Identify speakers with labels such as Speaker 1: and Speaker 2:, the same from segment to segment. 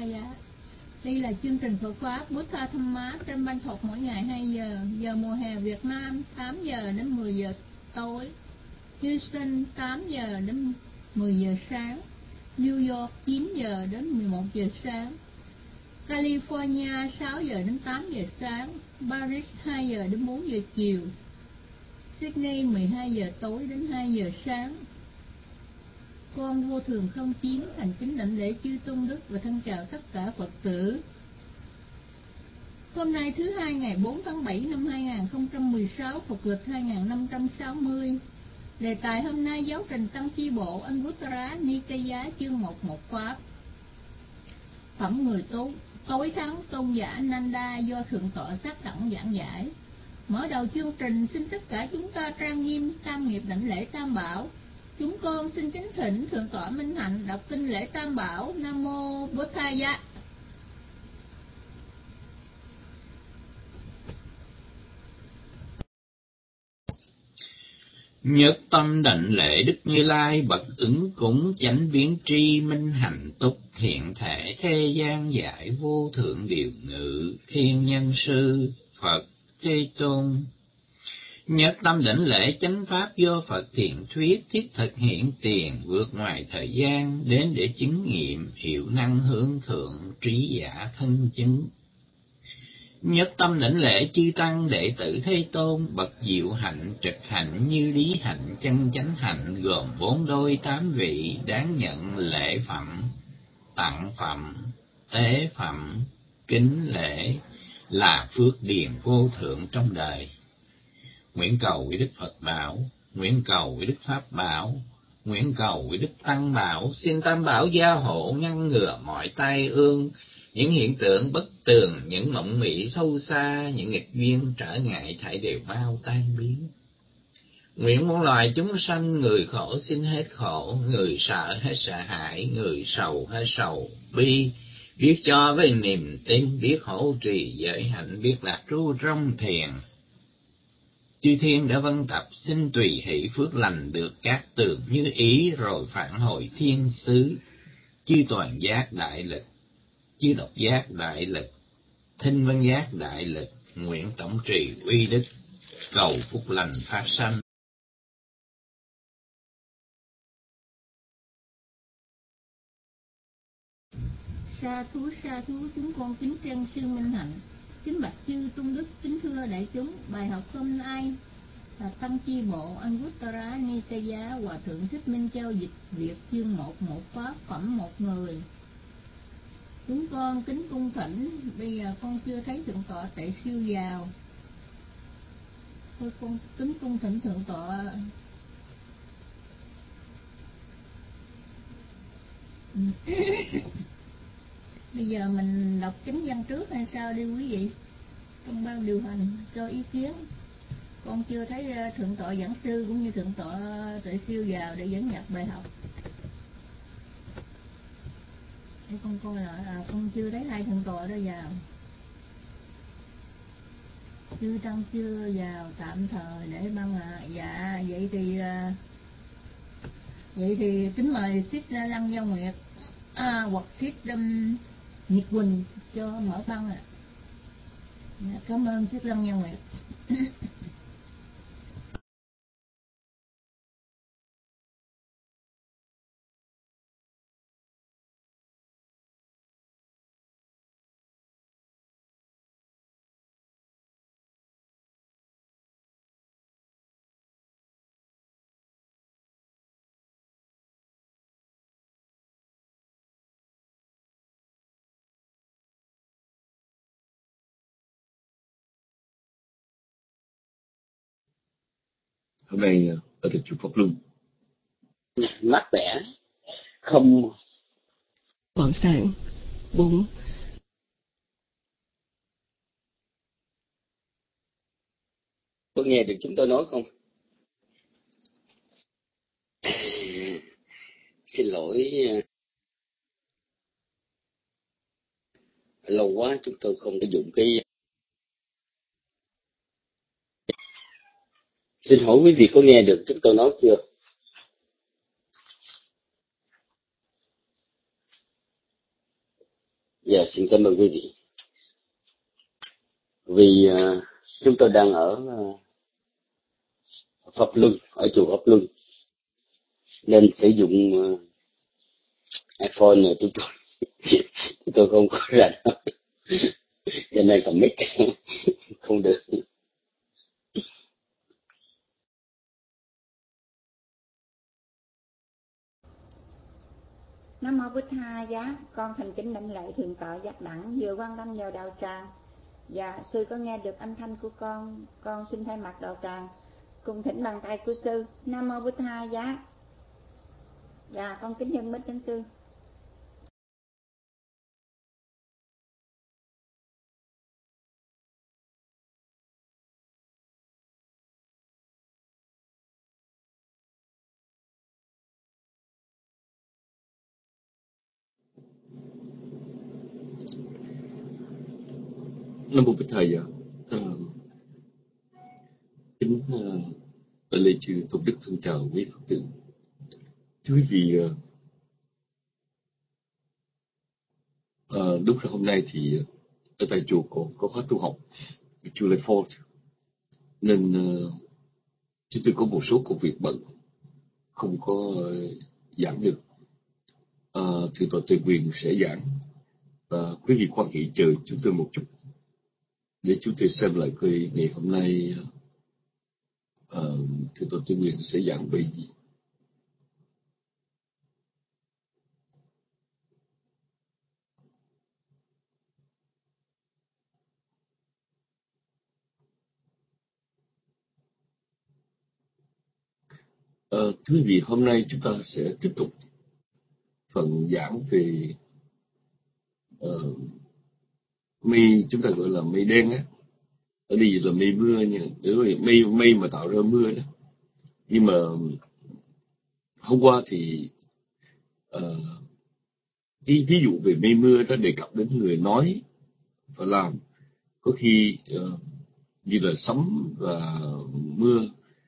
Speaker 1: Nikaya. Đây là chương trình Phật Pháp Buddha Dhamma trên Ban Thuật mỗi ngày 2 giờ. Giờ mùa hè Việt Nam 8 giờ đến 10 giờ tối. Houston 8 giờ đến 10 giờ sáng. New York 9 giờ đến 11 giờ sáng. California 6 giờ đến 8 giờ sáng. Paris 2 giờ đến 4 giờ chiều. Sydney 12 giờ tối đến 2 giờ sáng. Con vô thường 09 thành kính đảnh lễ chư tôn đức và thân chào tất cả Phật tử. Hôm nay thứ hai ngày 4 tháng 7 năm 2016, Phật lịch 2560. Đề tài hôm nay giáo trình Tăng Chi Bộ Anguttara Nikaya chương 11 Pháp. Phẩm người tối thắng tôn giả Nanda do Thượng tọa Sát Đẳng giảng giải. Mở đầu chương trình, xin tất cả chúng ta trang nghiêm tam nghiệp đảnh lễ Tam Bảo. Chúng con xin kính thỉnh Thượng tọa Minh Hạnh đọc kinh lễ Tam Bảo. Nam mô Buddhaya.
Speaker 2: Nhất tâm đảnh lễ Đức Như Lai bậc ứng cúng chánh biến tri minh hạnh túc thiện thể thế gian giải vô thượng điều ngự thiên nhân sư Phật Thế Tôn. Nhất tâm đảnh lễ chánh pháp do Phật thiện thuyết thiết thực hiện tiền vượt ngoài thời gian đến để chứng nghiệm hiệu năng hướng thượng trí giả thân chứng. Nhất tâm đảnh lễ chư tăng đệ tử Thế Tôn bậc diệu hạnh trực hạnh như lý hạnh chân chánh hạnh gồm 4 đôi 8 vị đáng nhận lễ phẩm, tặng phẩm, tế phẩm, kính lễ là phước điền vô thượng trong đời. Nguyện cầu với Đức Phật bảo, nguyện cầu với Đức Pháp bảo, nguyện cầu với Đức Tăng bảo, xin Tam bảo gia hộ ngăn ngừa mọi tai ương, những hiện tượng bất tường, những mộng mị sâu xa, những nghịch duyên trở ngại thảy đều mau tan biến. Nguyện muôn loài chúng sanh, người khổ xin hết khổ, người sợ hết sợ hãi, người sầu hết sầu bi, biết cho với niềm tin, biết hỗ trì giới hạnh, biết lạc trú trong thiền. Chư thiên đã vân tập xin tùy hỷ phước lành được các tường như ý rồi phản hồi thiên xứ. Chư toàn giác đại lực, chư độc giác đại lực, thinh văn giác đại lực, nguyện tổng trì uy đức, cầu phúc lành phát sanh.
Speaker 1: Sa thú chúng con kính trân sư Minh Hạnh, kính bạch chư tôn đức, kính thưa đại chúng. Bài học hôm nay là Tăng Chi Bộ Anguttara Nikaya, Hòa thượng Thích Minh Châu dịch Việt chương 11 Pháp phẩm một người. Chúng con kính cung thỉnh. Bây giờ con chưa thấy Thượng tọa Tệ Siêu vào, thôi con kính cung thỉnh Thượng tọa. Bây giờ mình đọc chính văn trước hay sao đi quý vị? Trong ban điều hành cho ý kiến. Con chưa thấy Thượng tọa giảng sư cũng như Thượng tọa Tệ Siêu vào để dẫn nhập bài học. Để con coi là con chưa thấy hai Thượng tọa đó vào. Chư tăng chưa vào tạm thời để băng dạ vậy thì kính mời Sít Lăng Giao Nguyệt hoặc Sít Nhật Quỳnh cho mở băng ạ. Dạ, cảm ơn Sít Lăng Giao Nguyệt.
Speaker 3: Hôm nay ở thành chùa Pháp Luân
Speaker 4: mát mẻ, không
Speaker 3: khoảng sáng 4.
Speaker 4: có nghe được chúng tôi nói không? Xin lỗi, lâu quá chúng tôi không có dùng cái. Xin hỏi quý vị có nghe được chúng tôi nói chưa? Dạ, xin cảm ơn quý vị. Vì chúng tôi đang ở Pháp Luân, ở chùa Pháp Luân, nên sử dụng iPhone này chúng tôi không có rành, cho nên cầm mic không được.
Speaker 5: Nam mô Bụt Tha Giá, con thành kính đảnh lễ thượng tọa Giác Đẳng vừa quan tâm vào đạo tràng. Dạ, sư có nghe được âm thanh của con xin thay mặt đạo tràng cùng thỉnh bàn tay của sư. Nam mô Bụt Tha Giá. Dạ, con kính dân mít đến sư.
Speaker 3: Nam mô Bích Thầy ạ. Kính lễ chư tôn đức thân chào quý Phật tử. Thưa quý vị, đúng là hôm nay thì ở tại chùa có khóa tu học chùa Lệ Ford, nên chúng tôi có một số công việc bận không có giảng được. Thượng tọa Tuệ Quyền sẽ giảng và quý vị quan hệ chờ chúng tôi một chút để chúng tôi xem lại coi ngày hôm nay Thượng tọa Tuệ Quyền sẽ giảng về gì. Thưa quý vị, hôm nay chúng ta sẽ tiếp tục phần giảng về mây, chúng ta gọi là mây đen á. Ở đây là mây mưa nha, mây mà tạo ra mưa đó. Nhưng mà hôm qua thì cái ví dụ về mây mưa đó đề cập đến người nói và làm, có khi như là sấm và mưa.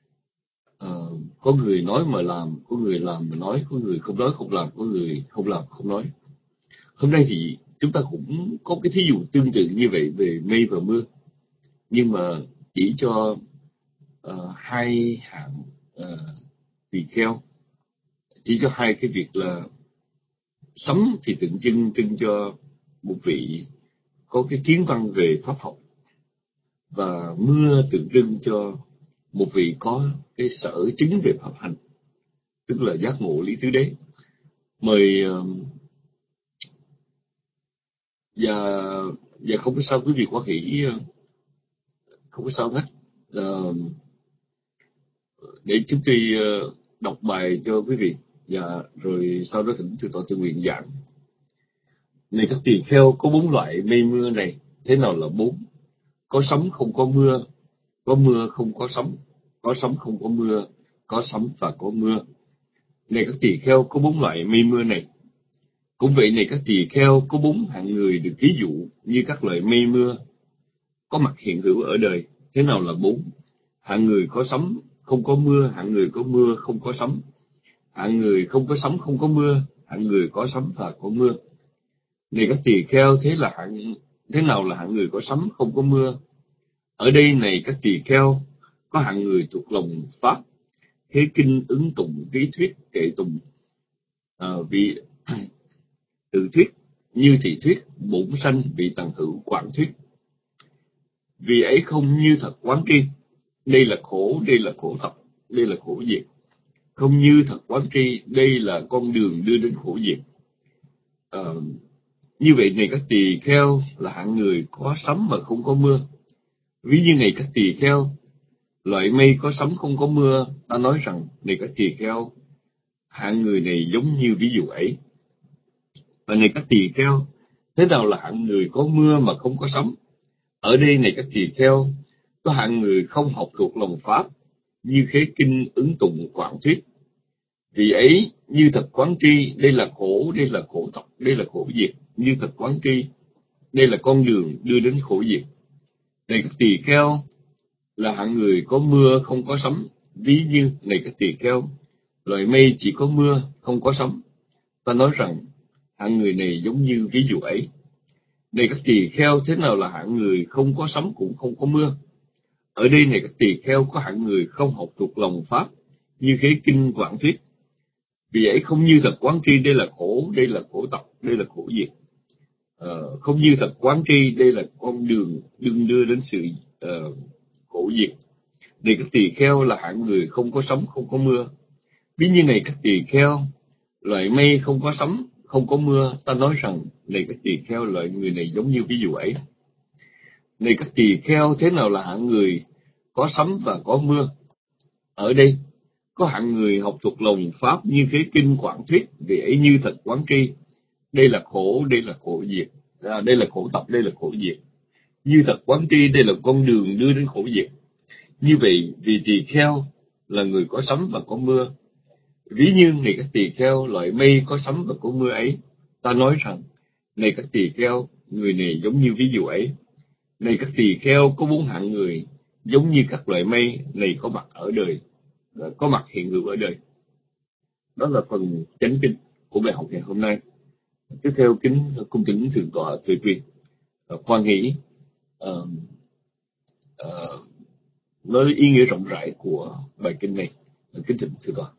Speaker 3: Có người nói mà làm, có người làm mà nói, có người không nói không làm, có người không làm không nói. Hôm nay thì chúng ta cũng có cái thí dụ tương tự như vậy về mây và mưa, nhưng mà chỉ cho hai hạng tỳ kheo, chỉ cho hai cái việc là sấm thì tượng trưng cho một vị có cái kiến văn về pháp học, và mưa tượng trưng cho một vị có cái sở chứng về pháp hành, tức là giác ngộ lý tứ đế. Mời và không có sao quý vị có hỷ, không có sao hết. Để chúng tôi đọc bài cho quý vị, và rồi sau đó thỉnh Thượng tọa Tuệ Quyền giảng. Này các tỳ kheo, có 4 loại mây mưa này. Thế nào là 4? Có sấm không có mưa không có sấm không có mưa, có sấm và có mưa. Này các tỳ kheo, có 4 loại mây mưa này. Cũng vậy này các tỳ kheo, có 4 hạng người được ví dụ như các loại mây mưa có mặt hiện hữu ở đời. Thế nào là 4? Hạng người có sấm không có mưa, hạng người có mưa không có sấm, hạng người không có sấm không có mưa, hạng người có sấm và có mưa. Này các tỳ kheo, thế nào là hạng người có sấm không có mưa? Ở đây này các tỳ kheo, có hạng người thuộc lòng pháp, thế kinh ứng tụng ví thuyết kệ tụng, vị tự thuyết như thị thuyết, bổn sanh vị tầng hữu quảng thuyết. Vì ấy không như thật quán tri, đây là khổ, đây là khổ tập, đây là khổ diệt. Không như thật quán tri, đây là con đường đưa đến khổ diệt. Như vậy này các tỳ kheo là hạng người có sấm mà không có mưa. Ví như này các tỳ kheo, loại mây có sấm không có mưa, ta nói rằng này các tỳ kheo, hạng người này giống như ví dụ ấy. Và này các tỳ kheo, thế nào là hạng người có mưa mà không có sấm? Ở đây này các tỳ kheo, có hạng người không học thuộc lòng pháp, như khế kinh ứng tụng quảng thuyết. Vì ấy như thật quán tri, đây là khổ, đây là khổ tập, đây là khổ diệt. Như thật quán tri, đây là con đường đưa đến khổ diệt. Này các tỳ kheo, là hạng người có mưa không có sấm. Ví như này các tỳ kheo, loại mây chỉ có mưa không có sấm. Ta nói rằng hạng người này giống như ví dụ ấy. Này các tỳ kheo, thế nào là hạng người không có sấm cũng không có mưa? Ở đây này các tỳ kheo, có hạng người không học thuộc lòng pháp, như khế kinh quảng thuyết. Vì ấy không như thật quán tri, đây là khổ, đây là khổ tập, đây là khổ diệt. Không như thật quán tri, đây là con đường đừng đưa đến sự khổ diệt. Này các tỳ kheo, là hạng người không có sấm không có mưa. Ví như này các tỳ kheo, loại mây không có sấm không có mưa, ta nói rằng này các tỳ kheo, loại người này giống như ví dụ ấy. Này các tỳ kheo, thế nào là hạng người có sấm và có mưa? Ở đây có hạng người học thuộc lòng pháp, như khế kinh quảng thuyết. Vì ấy như thật quán tri, đây là khổ, đây là khổ diệt. Đây là khổ tập, đây là khổ diệt. Như thật quán tri, đây là con đường đưa đến khổ diệt. Như vậy, vì tỳ kheo là người có sấm và có mưa. Ví như này các tỳ kheo, loại mây có sấm và có mưa ấy, ta nói rằng này các tỳ kheo, người này giống như ví dụ ấy. Này các tỳ kheo, có 4 hạng người giống như các loại mây này có mặt ở đời, có mặt hiện hữu ở đời. Đó là phần chánh kinh của bài học ngày hôm nay. Tiếp theo kính cung kính thượng tọa Tuệ Quyền khoan hỷ nói ý nghĩa rộng rãi của bài kinh này. Kính thỉnh thượng tọa.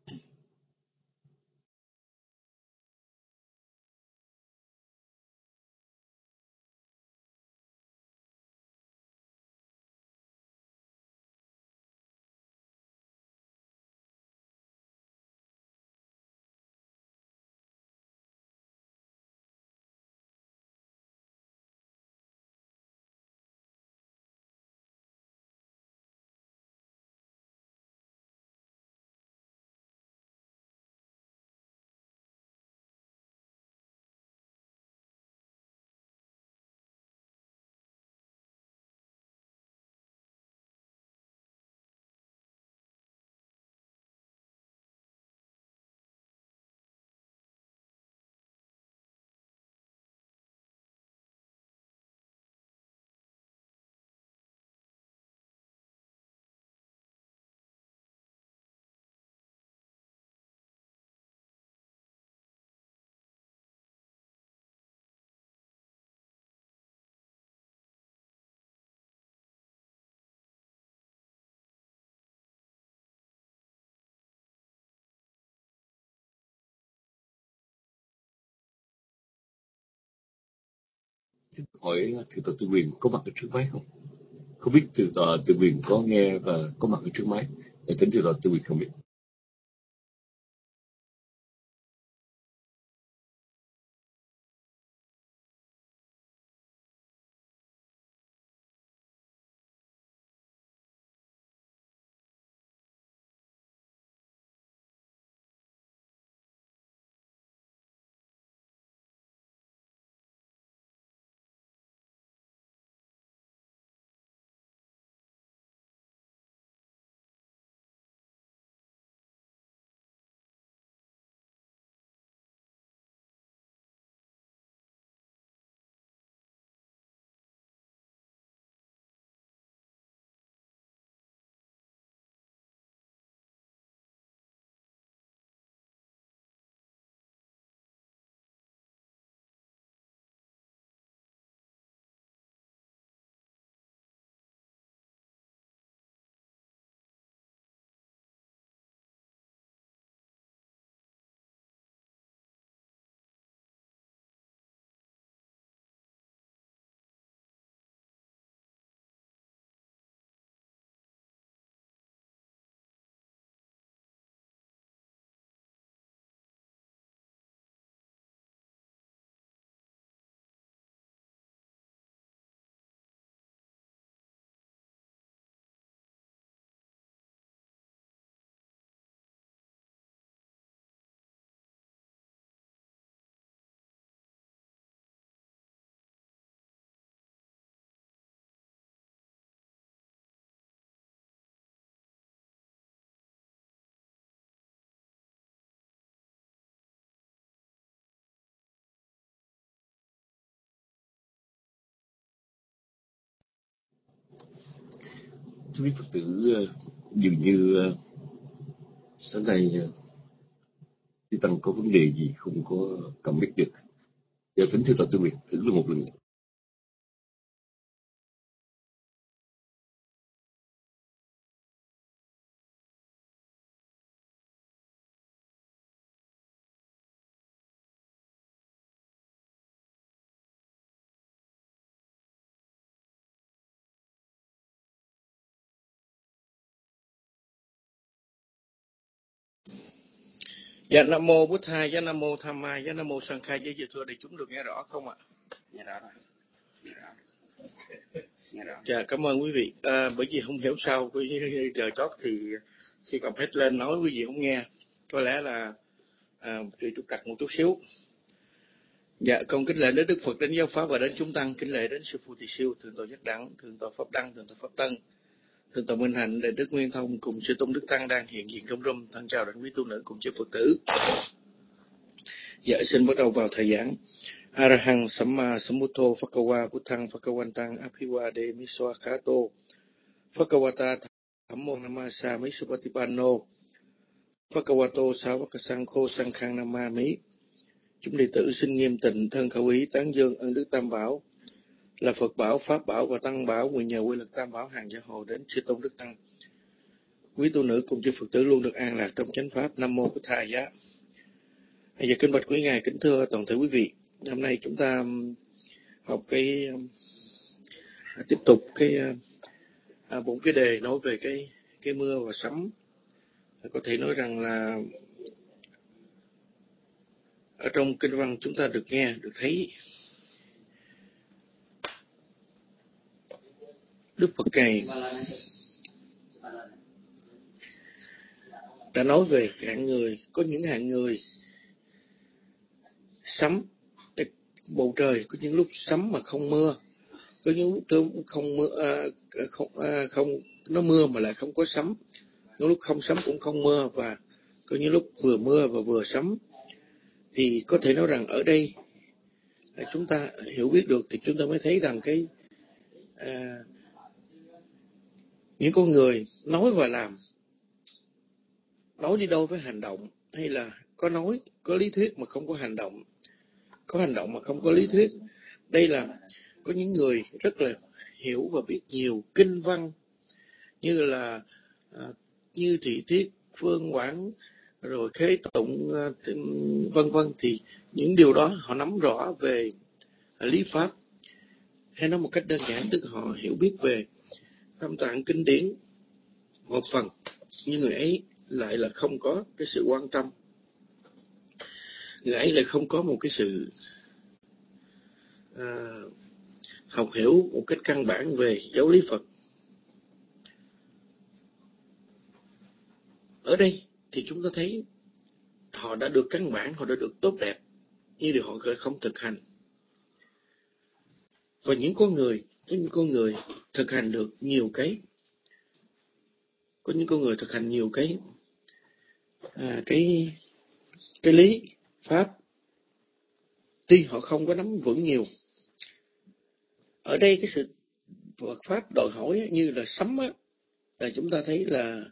Speaker 3: Hỏi thượng tọa Tuệ Quyền có mặt ở trước máy không? Không biết thượng tọa Tuệ Quyền có nghe và có mặt ở trước máy. Thỉnh thượng tọa Tuệ Quyền không biết. Thưa quý Phật tử, dường như sáng nay Chư Tăng có vấn đề gì không có cầm biết được. Giờ thỉnh thượng tọa Tuệ Quyền thử luôn một lần.
Speaker 6: Dạ Nam mô Bụt Thầy, dạ Nam mô Tham Ma, dạ Nam mô Sang Khai. Dạ thưa đại chúng được nghe rõ không ạ?
Speaker 4: Nghe rõ rồi. Nghe rõ.
Speaker 6: Dạ cảm ơn quý vị. Bởi vì không hiểu sao cái giờ chót thì khi cầm hết lên nói quý vị không nghe, có lẽ là trục trặc một chút xíu. Dạ con kính lễ đến Đức Phật, đến giáo pháp và đến chúng tăng, kính lễ đến sư phụ Tỳ Siêu, thượng tọa Giác Đẳng, thượng tọa Pháp Đăng, thượng tọa Pháp Tân, thượng tọa Minh Hạnh, đại đức Nguyên Thông cùng sư tôn Đức Tăng đang hiện diện trong room. Thân chào đến quý tu nữ cùng chư Phật tử. Dạ xin bắt đầu vào thời giảng. Arahang Samma Sambuddho Phakawa Buddhang Phakawantang Abhiwade Miswakato Phakawata Thammo Namasa Misupatipanno Phakawato Savakasangkho Sankhang Namami. Chúng đệ tử xin nghiêm tịnh thân khẩu ý tán dương ân đức Tam Bảo là Phật Bảo, Pháp Bảo và Tăng Bảo, nguyện nhờ quy lực Tam Bảo hàng gia hộ đến chư tôn Đức Tăng. Quý tu nữ cùng chư Phật tử luôn được an lạc trong chánh pháp. Nam mô Bụt Thầy giá. Bây giờ kính bạch quý ngài, kính thưa toàn thể quý vị. Hôm nay chúng ta học tiếp tục bốn cái đề nói về cái mưa và sấm. Có thể nói rằng là ở trong kinh văn chúng ta được nghe, được thấy Đức Phật Ngài đã nói về hạng người, có những hạng người sấm, bầu trời có những lúc sấm mà không mưa, có những lúc không mưa, không nó mưa mà lại không có sấm, có lúc không sấm cũng không mưa, và có những lúc vừa mưa và vừa sấm. Thì có thể nói rằng ở đây chúng ta hiểu biết được thì chúng ta mới thấy rằng những con người nói và làm, nói đi đôi với hành động, hay là có nói, có lý thuyết mà không có hành động, có hành động mà không có lý thuyết. Đây là có những người rất là hiểu và biết nhiều kinh văn, như là như thị thiết, phương quảng, rồi khế tụng, vân vân. Thì những điều đó họ nắm rõ về lý pháp, hay nói một cách đơn giản tức họ hiểu biết về tam tạng kinh điển một phần, nhưng người ấy lại là không có cái sự quan tâm, người ấy lại không có một cái sự học hiểu một cách căn bản về giáo lý Phật. Ở đây thì chúng ta thấy họ đã được căn bản, họ đã được tốt đẹp, nhưng điều họ không thực hành. Và những con người thực hành được nhiều cái, có những con người thực hành nhiều cái lý pháp, tuy họ không có nắm vững nhiều. Ở đây cái sự Phật pháp đòi hỏi như là sấm á, là chúng ta thấy là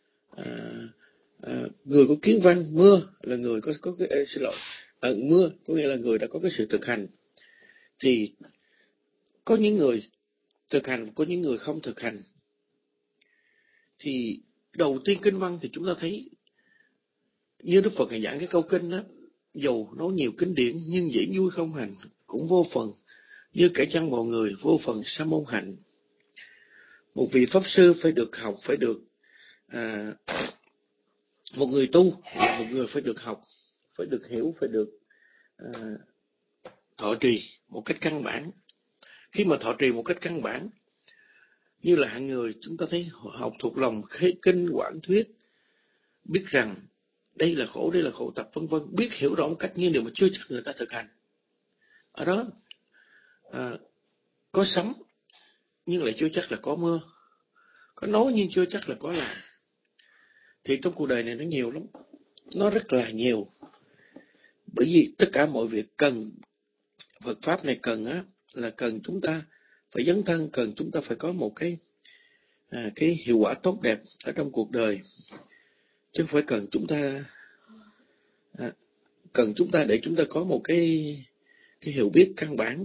Speaker 6: người có kiến văn, mưa là người có cái mưa có nghĩa là người đã có cái sự thực hành. Thì có những người thực hành, có những người không thực hành. Thì đầu tiên kinh văn thì chúng ta thấy như Đức Phật giảng cái câu kinh đó, dầu nói nhiều kinh điển nhưng dễ vui không hành cũng vô phần, như kẻ chăn bò người vô phần sa môn hạnh. Một vị pháp sư phải được học, phải được một người tu là một người phải được học, phải được hiểu, phải được thọ trì một cách căn bản. Khi mà thọ trì một cách căn bản, như là hạng người chúng ta thấy học thuộc lòng khế kinh quảng thuyết, biết rằng đây là khổ tập vân vân, biết hiểu rõ một cách, nhưng điều mà chưa chắc người ta thực hành. Ở đó có sấm nhưng lại chưa chắc là có mưa, có nói nhưng chưa chắc là có làm. Thì trong cuộc đời này nó nhiều lắm, nó rất là nhiều. Bởi vì tất cả mọi việc cần, Phật pháp này cần á, là cần chúng ta phải dấn thân, cần chúng ta phải có một cái hiệu quả tốt đẹp ở trong cuộc đời, chứ không phải cần chúng ta để chúng ta có một cái hiểu biết căn bản.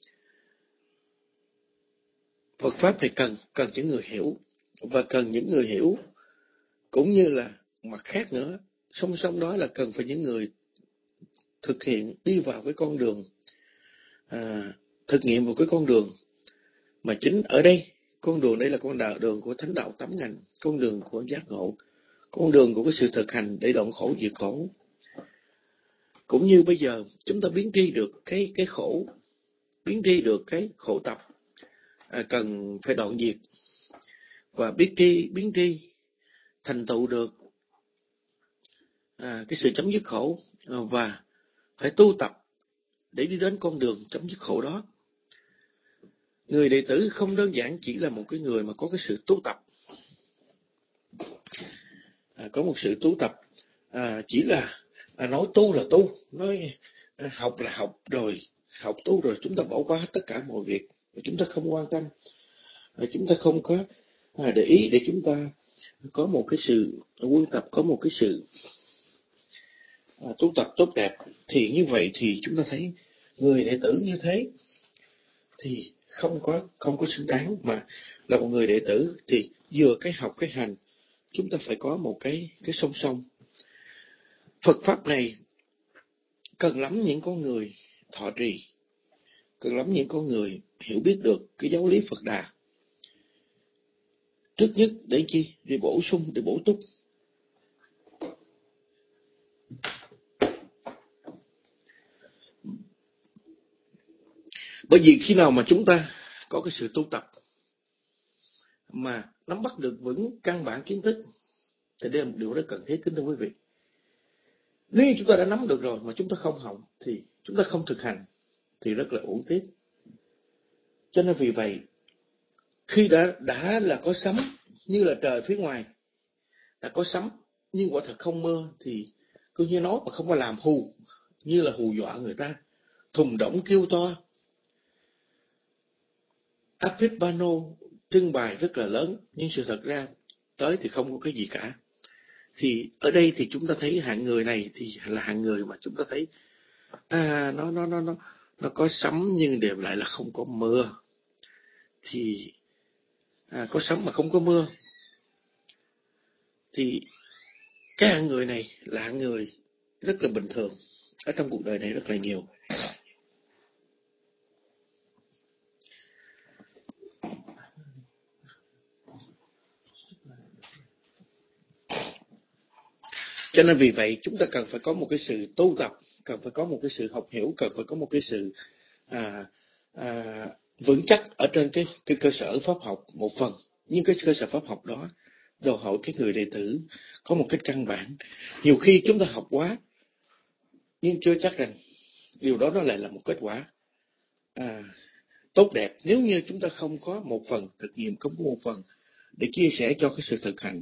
Speaker 6: Phật pháp này cần những người hiểu, và cần những người hiểu cũng như là mặt khác nữa, song song đó là cần phải những người thực hiện, đi vào cái con đường, thực nghiệm vào cái con đường mà chính ở đây. Con đường đây là con đường của thánh đạo tám ngành, con đường của giác ngộ, con đường của cái sự thực hành để đoạn khổ diệt khổ. Cũng như bây giờ chúng ta biến tri được cái khổ, biến tri được cái khổ tập cần phải đoạn diệt, và biến tri thành tựu được cái sự chấm dứt khổ, và phải tu tập để đi đến con đường chấm dứt khổ đó. Người đệ tử không đơn giản chỉ là một cái người mà có cái sự tu tập, có một sự tu tập chỉ là nói tu là tu, nói học là học, rồi học tu rồi chúng ta bỏ qua hết tất cả mọi việc, chúng ta không quan tâm, chúng ta không có để ý để chúng ta có một cái sự quân tập, có một cái sự tu tập tốt đẹp. Thì như vậy thì chúng ta thấy người đệ tử như thế thì không có xứng đáng, mà là một người đệ tử thì vừa cái học cái hành, chúng ta phải có một cái song song. Phật pháp này cần lắm những con người thọ trì, cần lắm những con người hiểu biết được cái giáo lý Phật Đà. Trước nhất để chi? Để bổ sung, để bổ túc. Bởi vì khi nào mà chúng ta có cái sự tu tập mà nắm bắt được vững căn bản kiến thức thì đây là một điều rất cần thiết, kính thưa quý vị. Nếu chúng ta đã nắm được rồi mà chúng ta không học thì chúng ta không thực hành thì rất là uổng tiếc. Cho nên vì vậy, khi đã là có sấm như là trời phía ngoài đã có sấm nhưng quả thật không mưa, thì cứ như nói mà không có làm hù, như là hù dọa người ta, thùng đổng kêu to, áp phích pano trưng bày rất là lớn, nhưng sự thật ra tới thì không có cái gì cả. Thì ở đây thì chúng ta thấy hạng người này thì là hạng người mà chúng ta thấy nó có sấm nhưng đều lại là không có mưa. Thì có sấm mà không có mưa thì cái hạng người này là hạng người rất là bình thường ở trong cuộc đời này rất là nhiều. Cho nên vì vậy chúng ta cần phải có một cái sự tu tập, cần phải có một cái sự học hiểu, cần phải có một cái sự vững chắc ở trên cái cơ sở pháp học một phần. Nhưng cái cơ sở pháp học đó đòi hỏi cái người đệ tử có một cái căn bản. Nhiều khi chúng ta học quá nhưng chưa chắc rằng điều đó nó lại là một kết quả tốt đẹp, nếu như chúng ta không có một phần thực nghiệm, không có một phần để chia sẻ cho cái sự thực hành.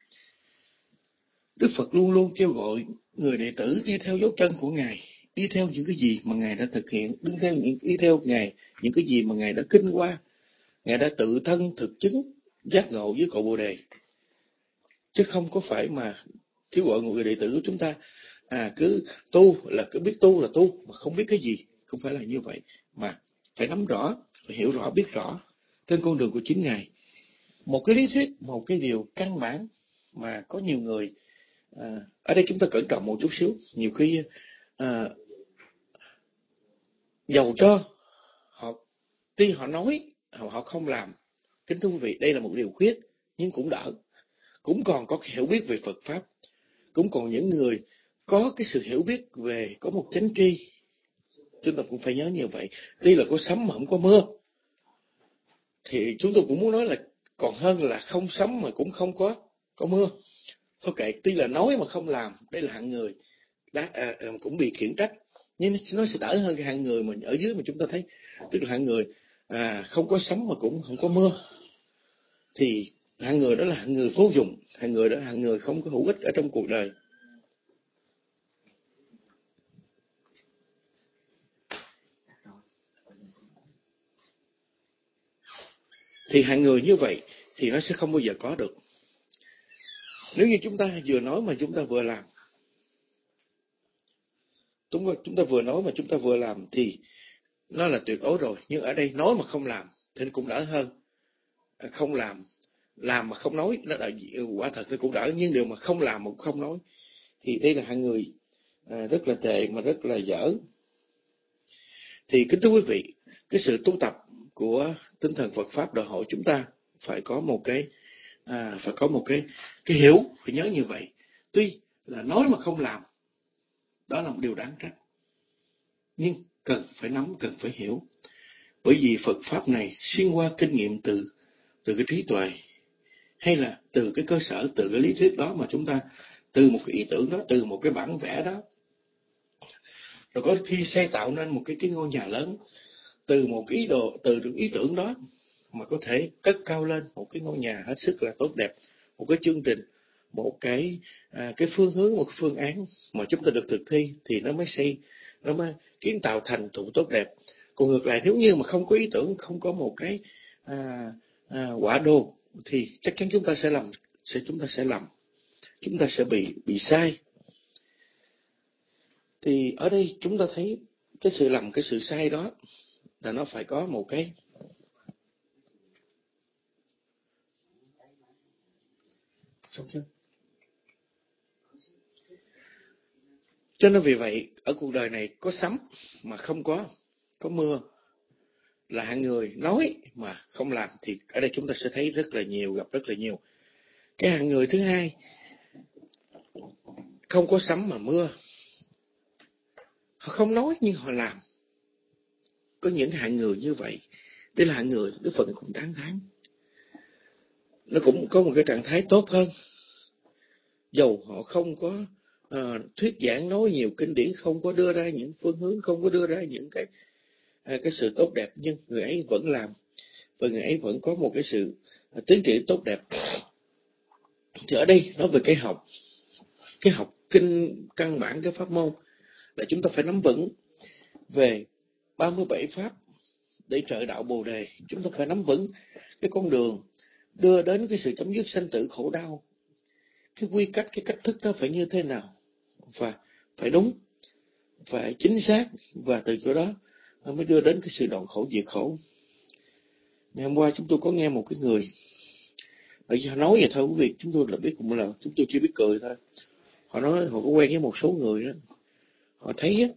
Speaker 6: Đức Phật luôn luôn kêu gọi người đệ tử đi theo dấu chân của Ngài, đi theo những cái gì mà Ngài đã thực hiện, đi theo Ngài những cái gì mà Ngài đã kinh qua, Ngài đã tự thân thực chứng giác ngộ với cội Bồ đề, chứ không có phải mà kêu gọi người đệ tử của chúng ta cứ tu là cứ biết tu là tu mà không biết cái gì, không phải là như vậy, mà phải nắm rõ, phải hiểu rõ, biết rõ trên con đường của chính Ngài. Một cái lý thuyết, một cái điều căn bản mà có nhiều người ở đây chúng ta cẩn trọng một chút xíu. Nhiều khi dầu cho họ tuy họ nói họ không làm, kính thưa quý vị, đây là một điều khuyết, nhưng cũng đỡ, cũng còn có hiểu biết về Phật pháp, cũng còn những người có cái sự hiểu biết về có một chánh tri. Chúng ta cũng phải nhớ như vậy. Tuy là có sấm mà không có mưa thì chúng tôi cũng muốn nói là còn hơn là không sấm mà cũng không có mưa. Thôi kệ, tuy là nói mà không làm, đây là hạng người cũng bị khiển trách, nhưng nó sẽ đỡ hơn cái hạng người mà ở dưới mà chúng ta thấy, tức là hạng người không có sấm mà cũng không có mưa. Thì hạng người đó là hạng người vô dụng, hạng người đó là hạng người không có hữu ích ở trong cuộc đời. Thì hạng người như vậy thì nó sẽ không bao giờ có được. Nếu như chúng ta vừa nói mà chúng ta vừa làm, chúng ta vừa nói mà chúng ta vừa làm thì nó là tuyệt đối rồi. Nhưng ở đây nói mà không làm thì nó cũng đỡ hơn. Không làm mà không nói, nó là quả thật nó cũng đỡ. Nhưng điều mà không làm mà cũng không nói thì đây là hạng người rất là tệ mà rất là dở. Thì kính thưa quý vị, cái sự tu tập của tinh thần Phật pháp đòi hỏi chúng ta phải có một cái hiểu, phải nhớ như vậy. Tuy là nói mà không làm Đó là một điều đáng trách. Nhưng cần phải nắm, cần phải hiểu. Bởi vì Phật Pháp này xuyên qua kinh nghiệm từ cái trí tuệ, hay là từ cái cơ sở, từ cái lý thuyết đó mà chúng ta, từ một cái ý tưởng đó, từ một cái bản vẽ đó, rồi có khi xây tạo nên một cái ngôi nhà lớn, từ một cái từ ý tưởng đó mà có thể cất cao lên một cái ngôi nhà hết sức là tốt đẹp, một cái chương trình, một cái phương hướng, một cái phương án mà chúng ta được thực thi thì nó mới kiến tạo thành tựu tốt đẹp. Còn ngược lại, nếu như mà không có ý tưởng, không có một cái quả đồ thì chắc chắn chúng ta sẽ chúng ta sẽ bị sai. Thì ở đây chúng ta thấy cái sự lầm, cái sự sai đó là nó phải có một cái cho nên vì vậy ở cuộc đời này có sấm mà không có mưa, là hạng người nói mà không làm, thì ở đây chúng ta sẽ thấy rất là nhiều, gặp rất là nhiều. Cái hạng người thứ hai, không có sấm mà mưa, họ không nói nhưng họ làm. Có những hạng người như vậy, đây là hạng người Đức Phật cũng tán thán. Nó cũng có một cái trạng thái tốt hơn, dầu họ không có thuyết giảng nói nhiều kinh điển, không có đưa ra những phương hướng, không có đưa ra những cái sự tốt đẹp, nhưng người ấy vẫn làm và người ấy vẫn có một cái sự tiến triển tốt đẹp. Thì ở đây nói về cái học kinh căn bản, cái pháp môn là chúng ta phải nắm vững về 37 pháp để trợ đạo Bồ đề. Chúng ta phải nắm vững cái con đường đưa đến cái sự chấm dứt sanh tử khổ đau. Cái quy cách, cái cách thức đó phải như thế nào, và phải đúng, phải chính xác, và từ chỗ đó nó mới đưa đến cái sự đoạn khổ diệt khổ. Ngày hôm qua chúng tôi có nghe một cái người, bởi vì họ nói vậy thôi quý vị, chúng tôi là biết, cũng là chúng tôi chỉ biết cười thôi. Họ nói họ có quen với một số người đó, họ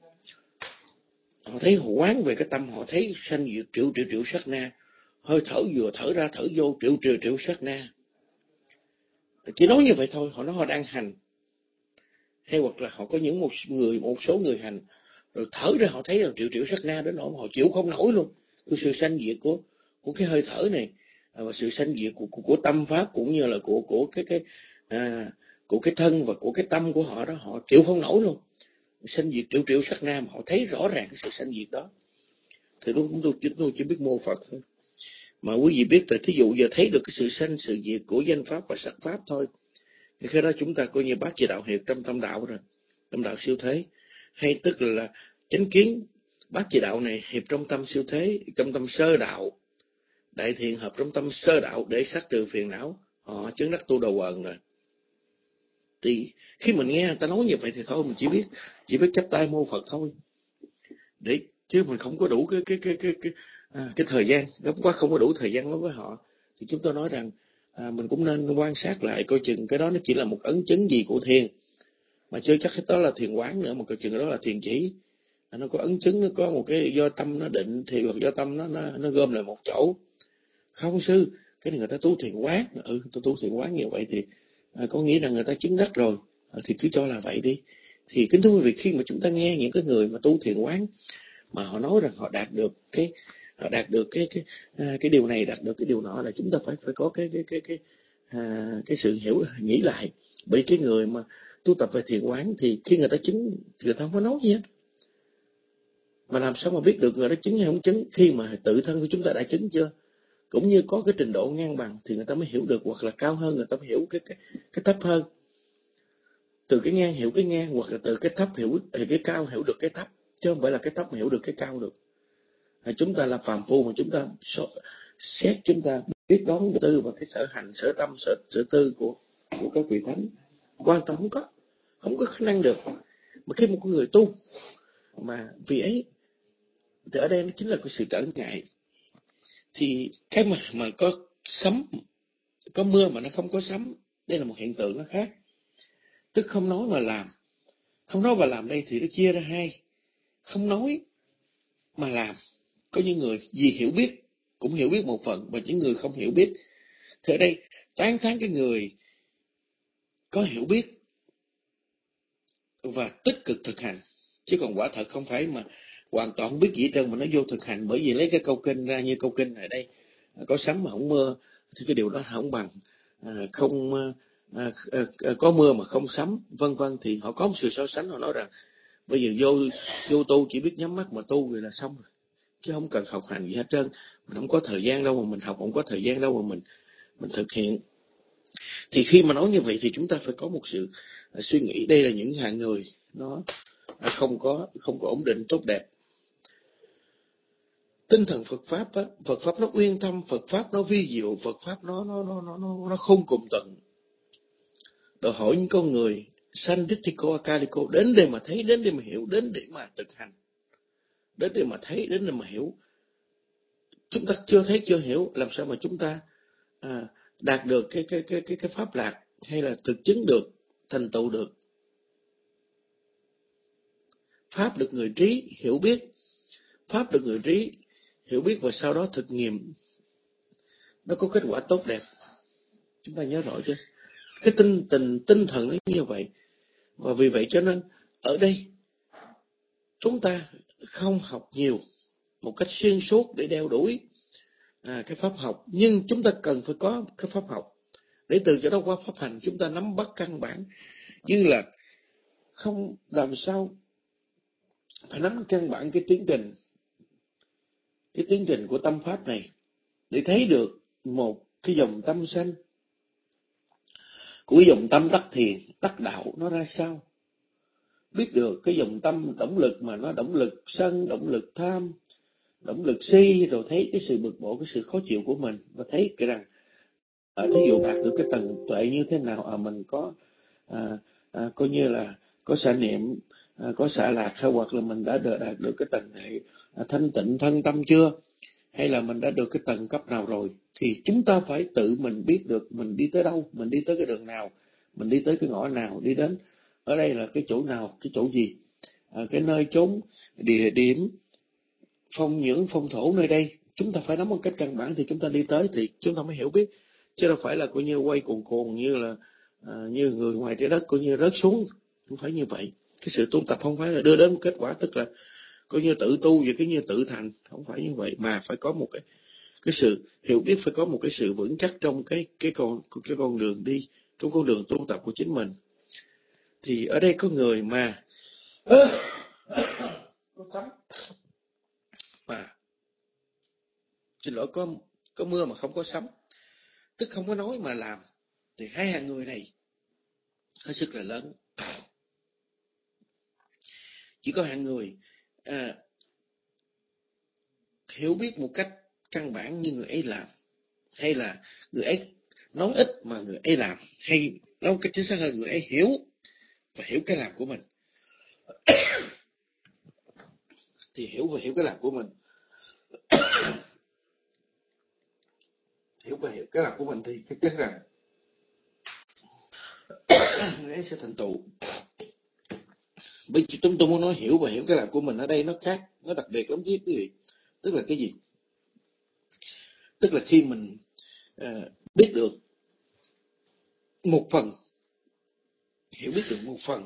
Speaker 6: thấy họ quán về cái tâm, họ thấy sanh diệt triệu sát na, hơi thở vừa thở ra thở vô triệu sát na. Chỉ nói như vậy thôi, họ nói họ đang hành, hay hoặc là họ có một số người hành, rồi thở ra họ thấy là triệu sát na đến nỗi họ chịu không nổi luôn. Cái sự sanh diệt của cái hơi thở này, và sự sanh diệt của tâm pháp, cũng như là của cái thân và của cái tâm của họ đó, họ chịu không nổi luôn. Sanh diệt triệu sát na, họ thấy rõ ràng cái sự sanh diệt đó. Thì tôi chỉ biết mô Phật thôi. Mà quý vị biết là thí dụ giờ thấy được cái sự sanh sự diệt của danh pháp và sắc pháp thôi, thì khi đó chúng ta coi như bát chư đạo hiệp trong tâm đạo rồi, tâm đạo siêu thế, hay tức là chánh kiến bát chư đạo này hiệp trong tâm siêu thế, trong tâm sơ đạo, đại thiện hợp trong tâm sơ đạo để sát trừ phiền não, họ chứng đắc tu đầu quần rồi. Thì khi mình nghe người ta nói như vậy thì thôi, mình chỉ biết chắp tay mô Phật thôi, để chứ mình không có đủ cái thời gian, không có đủ thời gian nói với họ. Thì chúng tôi nói rằng mình cũng nên quan sát lại, coi chừng cái đó nó chỉ là một ấn chứng gì của thiền, mà chưa chắc cái đó là thiền quán nữa, mà coi chừng đó là thiền chỉ. Nó có ấn chứng, nó có một cái do tâm nó định thì, hoặc do tâm nó gom lại một chỗ. Không sư, cái này người ta tu thiền quán, tôi tu thiền quán như vậy thì có nghĩa là người ta chứng đắc rồi, thì cứ cho là vậy đi. Thì kính thưa quý vị, khi mà chúng ta nghe những cái người mà tu thiền quán mà họ nói rằng họ đạt được cái điều này, đạt được cái điều nọ, là chúng ta phải có cái sự hiểu, nghĩ lại. Bởi cái người mà tu tập về thiền quán thì khi người ta chứng, người ta không có nói gì hết, mà làm sao mà biết được người đó chứng hay không chứng, khi mà tự thân của chúng ta đã chứng chưa, cũng như có cái trình độ ngang bằng thì người ta mới hiểu được, hoặc là cao hơn người ta mới hiểu cái thấp hơn. Từ cái ngang hiểu cái ngang, hoặc là từ cái thấp hiểu cái cao, hiểu được cái thấp, chứ không phải là cái thấp mà hiểu được cái cao được. Chúng ta là phàm phu mà chúng ta xét, chúng ta biết đón tư và cái sở hành, sở tâm, sở tư của các vị thánh, hoàn toàn không có khả năng được. Mà khi một người tu mà vì ấy, thì ở đây nó chính là cái sự trở ngại. Thì cái mà có sấm, có mưa mà nó không có sấm, đây là một hiện tượng nó khác. Tức không nói mà làm. Không nói mà làm đây thì nó chia ra hai. Không nói mà làm. Có những người vì hiểu biết, cũng hiểu biết một phần, và những người không hiểu biết. Thì ở đây tán thán cái người có hiểu biết, và tích cực thực hành. Chứ còn quả thật không phải mà hoàn toàn không biết gì hết trơn mà nó vô thực hành. Bởi vì lấy cái câu kinh ra, như câu kinh ở đây, có sấm mà không mưa thì cái điều đó không bằng không có mưa mà không sấm, vân vân. Thì họ có một sự so sánh, họ nói rằng bây giờ vô tu chỉ biết nhắm mắt mà tu rồi là xong rồi, chứ không cần học hành gì hết trơn. Mình không có thời gian đâu mà mình học, không có thời gian đâu mà mình thực hiện. Thì khi mà nói như vậy thì chúng ta phải có một sự suy nghĩ. Đây là những hạng người nó không có ổn định tốt đẹp. Tinh thần Phật pháp á, Phật pháp nó uyên thâm, Phật pháp nó vi diệu, Phật pháp nó không cùng tận. Đòi hỏi những con người Sanditiko Akaliko đến đây mà thấy, đến đây mà hiểu, đến để mà thực hành, đến đây mà thấy, đến đây mà hiểu. Chúng ta chưa thấy chưa hiểu, làm sao mà chúng ta đạt được cái pháp lạc, hay là thực chứng được, thành tựu được. Pháp được người trí hiểu biết, pháp được người trí hiểu biết và sau đó thực nghiệm, nó có kết quả tốt đẹp. Chúng ta nhớ rõ chưa? Cái tinh thần nó như vậy. Và vì vậy cho nên ở đây chúng ta không học nhiều một cách xuyên suốt để đeo đuổi cái pháp học, nhưng chúng ta cần phải có cái pháp học để từ chỗ đó qua pháp hành chúng ta nắm bắt căn bản. Như là không làm sao phải nắm căn bản cái tiến trình của tâm pháp này để thấy được một cái dòng tâm sanh của cái dòng tâm đắc thiền, đắc đạo nó ra sao. Biết được cái dòng tâm động lực mà nó động lực sân, động lực tham, động lực si, rồi thấy cái sự bực bội, cái sự khó chịu của mình, và thấy cái rằng thí dụ đạt được cái tầng tuệ như thế nào, mình có coi như là có xả niệm, có xả lạc, hay hoặc là mình đã đạt được cái tầng này thanh tịnh thân tâm chưa, hay là mình đã được cái tầng cấp nào rồi. Thì chúng ta phải tự mình biết được mình đi tới đâu, mình đi tới cái đường nào, mình đi tới cái ngõ nào, đi đến ở đây là cái chỗ nào, cái chỗ gì, cái nơi chốn địa điểm phong nhưỡng phong thổ nơi đây. Chúng ta phải nắm một cách căn bản thì chúng ta đi tới thì chúng ta mới hiểu biết, chứ đâu phải là coi như quay cuồng cuồng như là như người ngoài trái đất coi như rớt xuống. Không phải như vậy. Cái sự tu tập không phải là đưa đến một kết quả tức là coi như tự tu và cái như tự thành, không phải như vậy, mà phải có một cái sự hiểu biết, phải có một cái sự vững chắc trong cái con đường đi, trong con đường tu tập của chính mình. Thì ở đây có người mà có sấm mà xin lỗi, có mưa mà không có sấm, tức không có nói mà làm, thì hai hạng người này hết sức là lớn. Chỉ có hạng người hiểu biết một cách căn bản như người ấy làm, hay là người ấy nói ít mà người ấy làm, hay nói cách chính xác hơn người ấy hiểu và hiểu cái làm của mình. Thì hiểu và hiểu cái làm của mình hiểu và hiểu cái làm của mình thì chắc rằng người ấy sẽ thành tựu. Bây giờ chúng tôi muốn nói hiểu và hiểu cái làm của mình ở đây nó khác, nó đặc biệt lắm chứ quý vị. Tức là cái gì? Tức là khi mình biết được một phần, hiểu biết được một phần,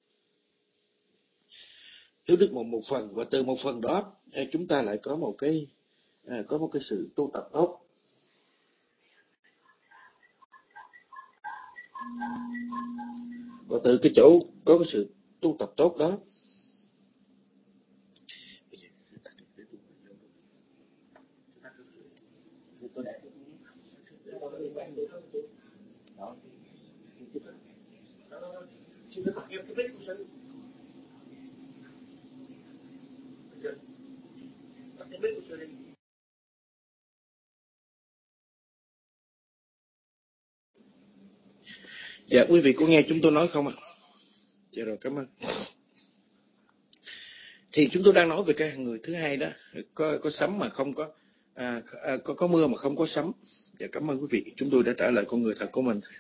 Speaker 6: hiểu được một phần, và từ một phần đó chúng ta lại có một cái sự tu tập tốt. Và từ cái chỗ có cái sự tu tập tốt đó, dạ quý vị có nghe chúng tôi nói không ạ? Dạ rồi, cảm ơn. Thì chúng tôi đang nói về cái người thứ hai đó, có sấm mà không có có mưa mà không có sấm. Dạ cảm ơn quý vị, chúng tôi đã trả lời con người thật của mình.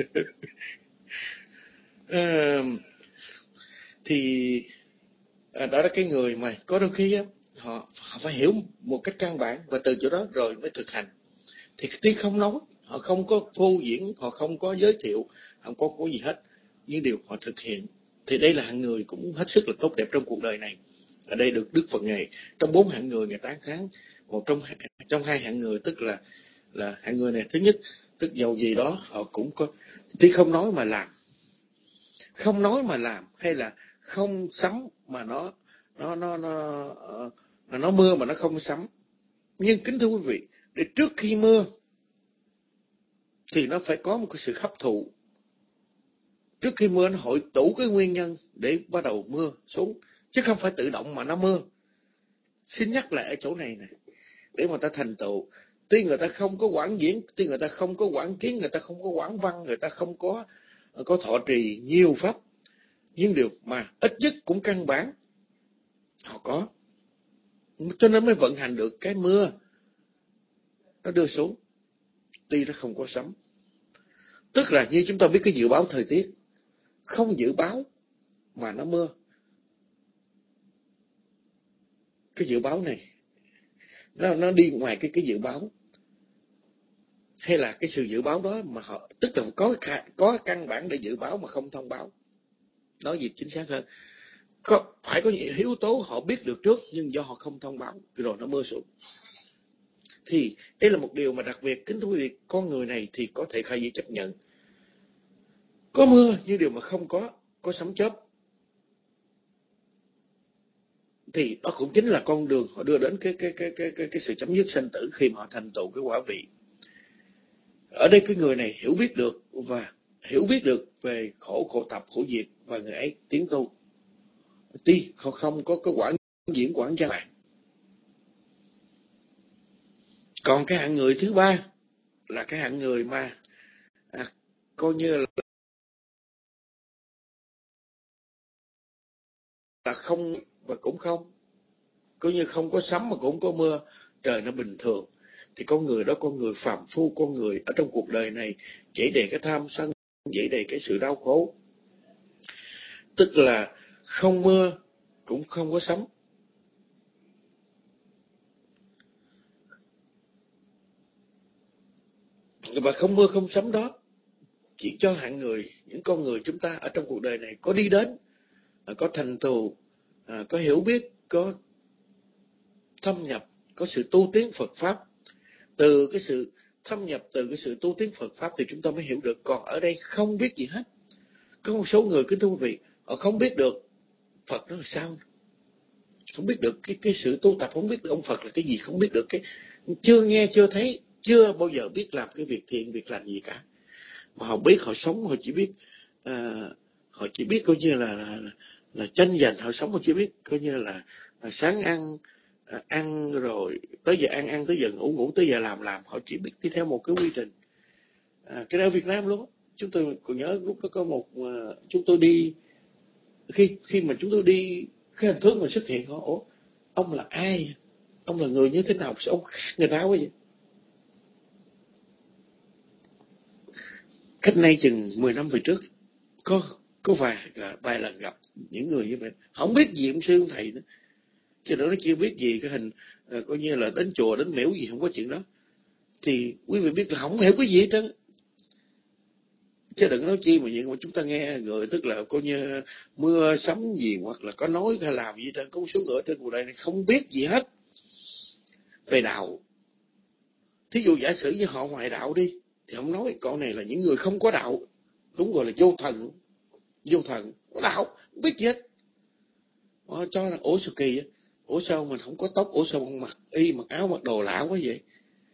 Speaker 6: Thì đó là cái người mà có đôi khi họ phải hiểu một cách căn bản và từ chỗ đó rồi mới thực hành. Thì tuy không nói, họ không có phô diễn, họ không có giới thiệu, không có gì hết, nhưng điều họ thực hiện Thì đây là hạng người cũng hết sức là tốt đẹp trong cuộc đời này. Ở đây được Đức Phật Ngài trong 4 hạng người Ngài tán thán một trong 2 hạng người, tức là hạng người này, thứ nhất, tức dầu gì đó họ cũng có tí không nói mà làm. Không nói mà làm, hay là không sắm mà nó mưa mà nó không sắm. Nhưng kính thưa quý vị, để trước khi mưa thì nó phải có một cái sự hấp thụ. Trước khi mưa nó hội tụ cái nguyên nhân để bắt đầu mưa xuống, chứ không phải tự động mà nó mưa. Xin nhắc lại ở chỗ này nè, để mà ta thành tựu. Tuy người ta không có quảng diễn, tuy người ta không có quảng kiến, người ta không có quảng văn, người ta không có thọ trì nhiều pháp, nhưng điều mà ít nhất cũng căn bản họ có, cho nên mới vận hành được cái mưa nó đưa xuống, tuy nó không có sấm. Tức là như chúng ta biết cái dự báo thời tiết, không dự báo mà nó mưa. Cái dự báo này nó đi ngoài cái dự báo, hay là cái sự dự báo đó mà họ, tức là có căn bản để dự báo mà không thông báo. Nói gì chính xác hơn, phải có những yếu tố họ biết được trước, nhưng do họ không thông báo rồi nó mưa xuống. Thì đây là một điều mà đặc biệt, kính thưa quý vị, con người này thì có thể khai dĩ chấp nhận có mưa, nhưng điều mà không có sấm chớp. Thì đó cũng chính là con đường họ đưa đến cái sự chấm dứt sanh tử khi mà họ thành tựu cái quả vị. Ở đây cái người này hiểu biết được và hiểu biết được về khổ tập, khổ diệt, và người ấy tiến tu. Tuy họ không có cái quảng diễn quảng gia bạn. Còn cái hạng người thứ ba là cái hạng người mà coi như là không và cũng không, coi như không có sấm mà cũng có mưa, trời nó bình thường. Thì con người đó, con người phàm phu, con người ở trong cuộc đời này dễ đầy cái tham sân, dễ đầy cái sự đau khổ. Tức là không mưa cũng không có sấm. Và không mưa không sấm đó chỉ cho hạng người, những con người chúng ta ở trong cuộc đời này có đi đến, có thành tựu, có hiểu biết, có thâm nhập, có sự tu tiến Phật Pháp. Từ cái sự thâm nhập, từ cái sự tu tiến Phật Pháp thì chúng ta mới hiểu được. Còn ở đây không biết gì hết. Có một số người, kính thưa quý vị, họ không biết được Phật nó là sao, không biết được cái sự tu tập, không biết được ông Phật là cái gì, không biết được cái, chưa nghe, chưa thấy, chưa bao giờ biết làm cái việc thiện, việc lành gì cả. Mà họ biết, họ sống, họ chỉ biết coi như là tranh giành. Họ sống, họ chỉ biết coi như là sáng ăn rồi tới giờ ăn tới giờ ngủ tới giờ làm. Họ chỉ biết đi theo một cái quy trình. Cái đó ở Việt Nam luôn. Chúng tôi còn nhớ lúc đó có một chúng tôi đi, khi mà chúng tôi đi, cái hình thức mà xuất hiện họ, ủa, ông là ai, ông là người như thế nào, sao ông khác người ta quá vậy. Cách nay chừng 10 năm về trước, có vài lần gặp những người như vậy, không biết gì ông sư ông thầy nữa, chứ nó chưa biết gì cái hình, coi như là đến chùa đến miễu gì, không có chuyện đó. Thì quý vị biết là không hiểu cái gì hết trơn, chứ đừng nói chi mà những mà chúng ta nghe người, tức là coi như mưa sấm gì hoặc là có nói hay làm gì trên, có một số người trên cuộc đời này không biết gì hết về đạo. Thí dụ giả sử như họ ngoại đạo đi thì không nói, còn này là những người không có đạo, đúng gọi là vô thần, có đạo không biết gì hết. Họ cho là ủa sao kỳ vậy, ủa sao mình không có tóc, ủa sao mình mặc áo mặc đồ lạ quá vậy.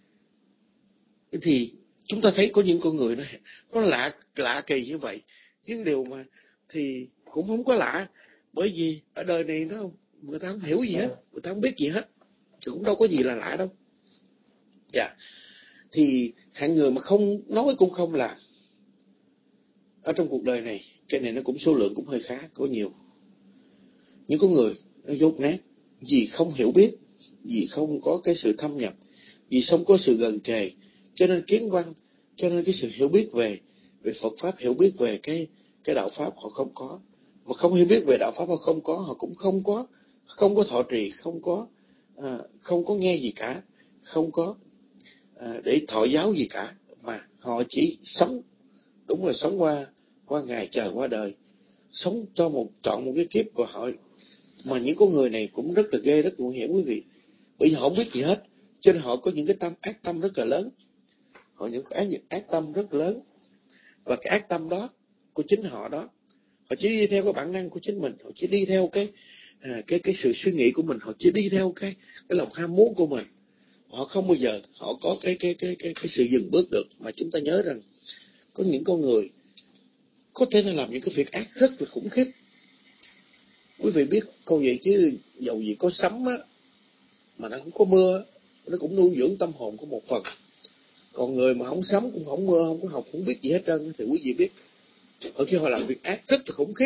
Speaker 6: Thì chúng ta thấy có những con người nó có lạ kỳ như vậy, nhưng điều mà thì cũng không có lạ, bởi vì ở đời này nó người ta không hiểu gì hết, người ta không biết gì hết, cũng đâu có gì là lạ đâu. Dạ. Thì hạng người mà không nói cũng không làm ở trong cuộc đời này, cái này nó cũng số lượng cũng hơi khá, có nhiều. Nhưng có người nó dốt nát, vì không hiểu biết, vì không có cái sự thâm nhập, vì không có sự gần kề, cho nên kiến văn, cho nên cái sự hiểu biết về Phật Pháp, hiểu biết về cái đạo Pháp họ không có. Mà không hiểu biết về đạo Pháp họ không có, họ cũng không có thọ trì, không có nghe gì cả, không có để thọ giáo gì cả, mà họ chỉ sống, đúng là sống qua ngày chờ qua đời. sống chọn một cái kiếp của họ. Mà những con người này cũng rất là ghê, rất nguy hiểm quý vị, bởi vì họ không biết gì hết, cho nên họ có những cái ác tâm rất là lớn, họ những cái ác tâm rất lớn, và cái ác tâm đó của chính họ đó, họ chỉ đi theo cái bản năng của chính mình, họ chỉ đi theo cái sự suy nghĩ của mình, họ chỉ đi theo cái lòng ham muốn của mình, họ không bao giờ họ có cái sự dừng bước được. Mà chúng ta nhớ rằng có những con người có thể là làm những cái việc ác rất là khủng khiếp. Quý vị biết câu vậy chứ, dầu gì có sấm á, mà nó không có mưa, nó cũng nuôi dưỡng tâm hồn của một phần. Còn người mà không sấm cũng không mưa, không có học, không biết gì hết trơn, thì quý vị biết ở khi họ làm việc ác rất là khủng khiếp.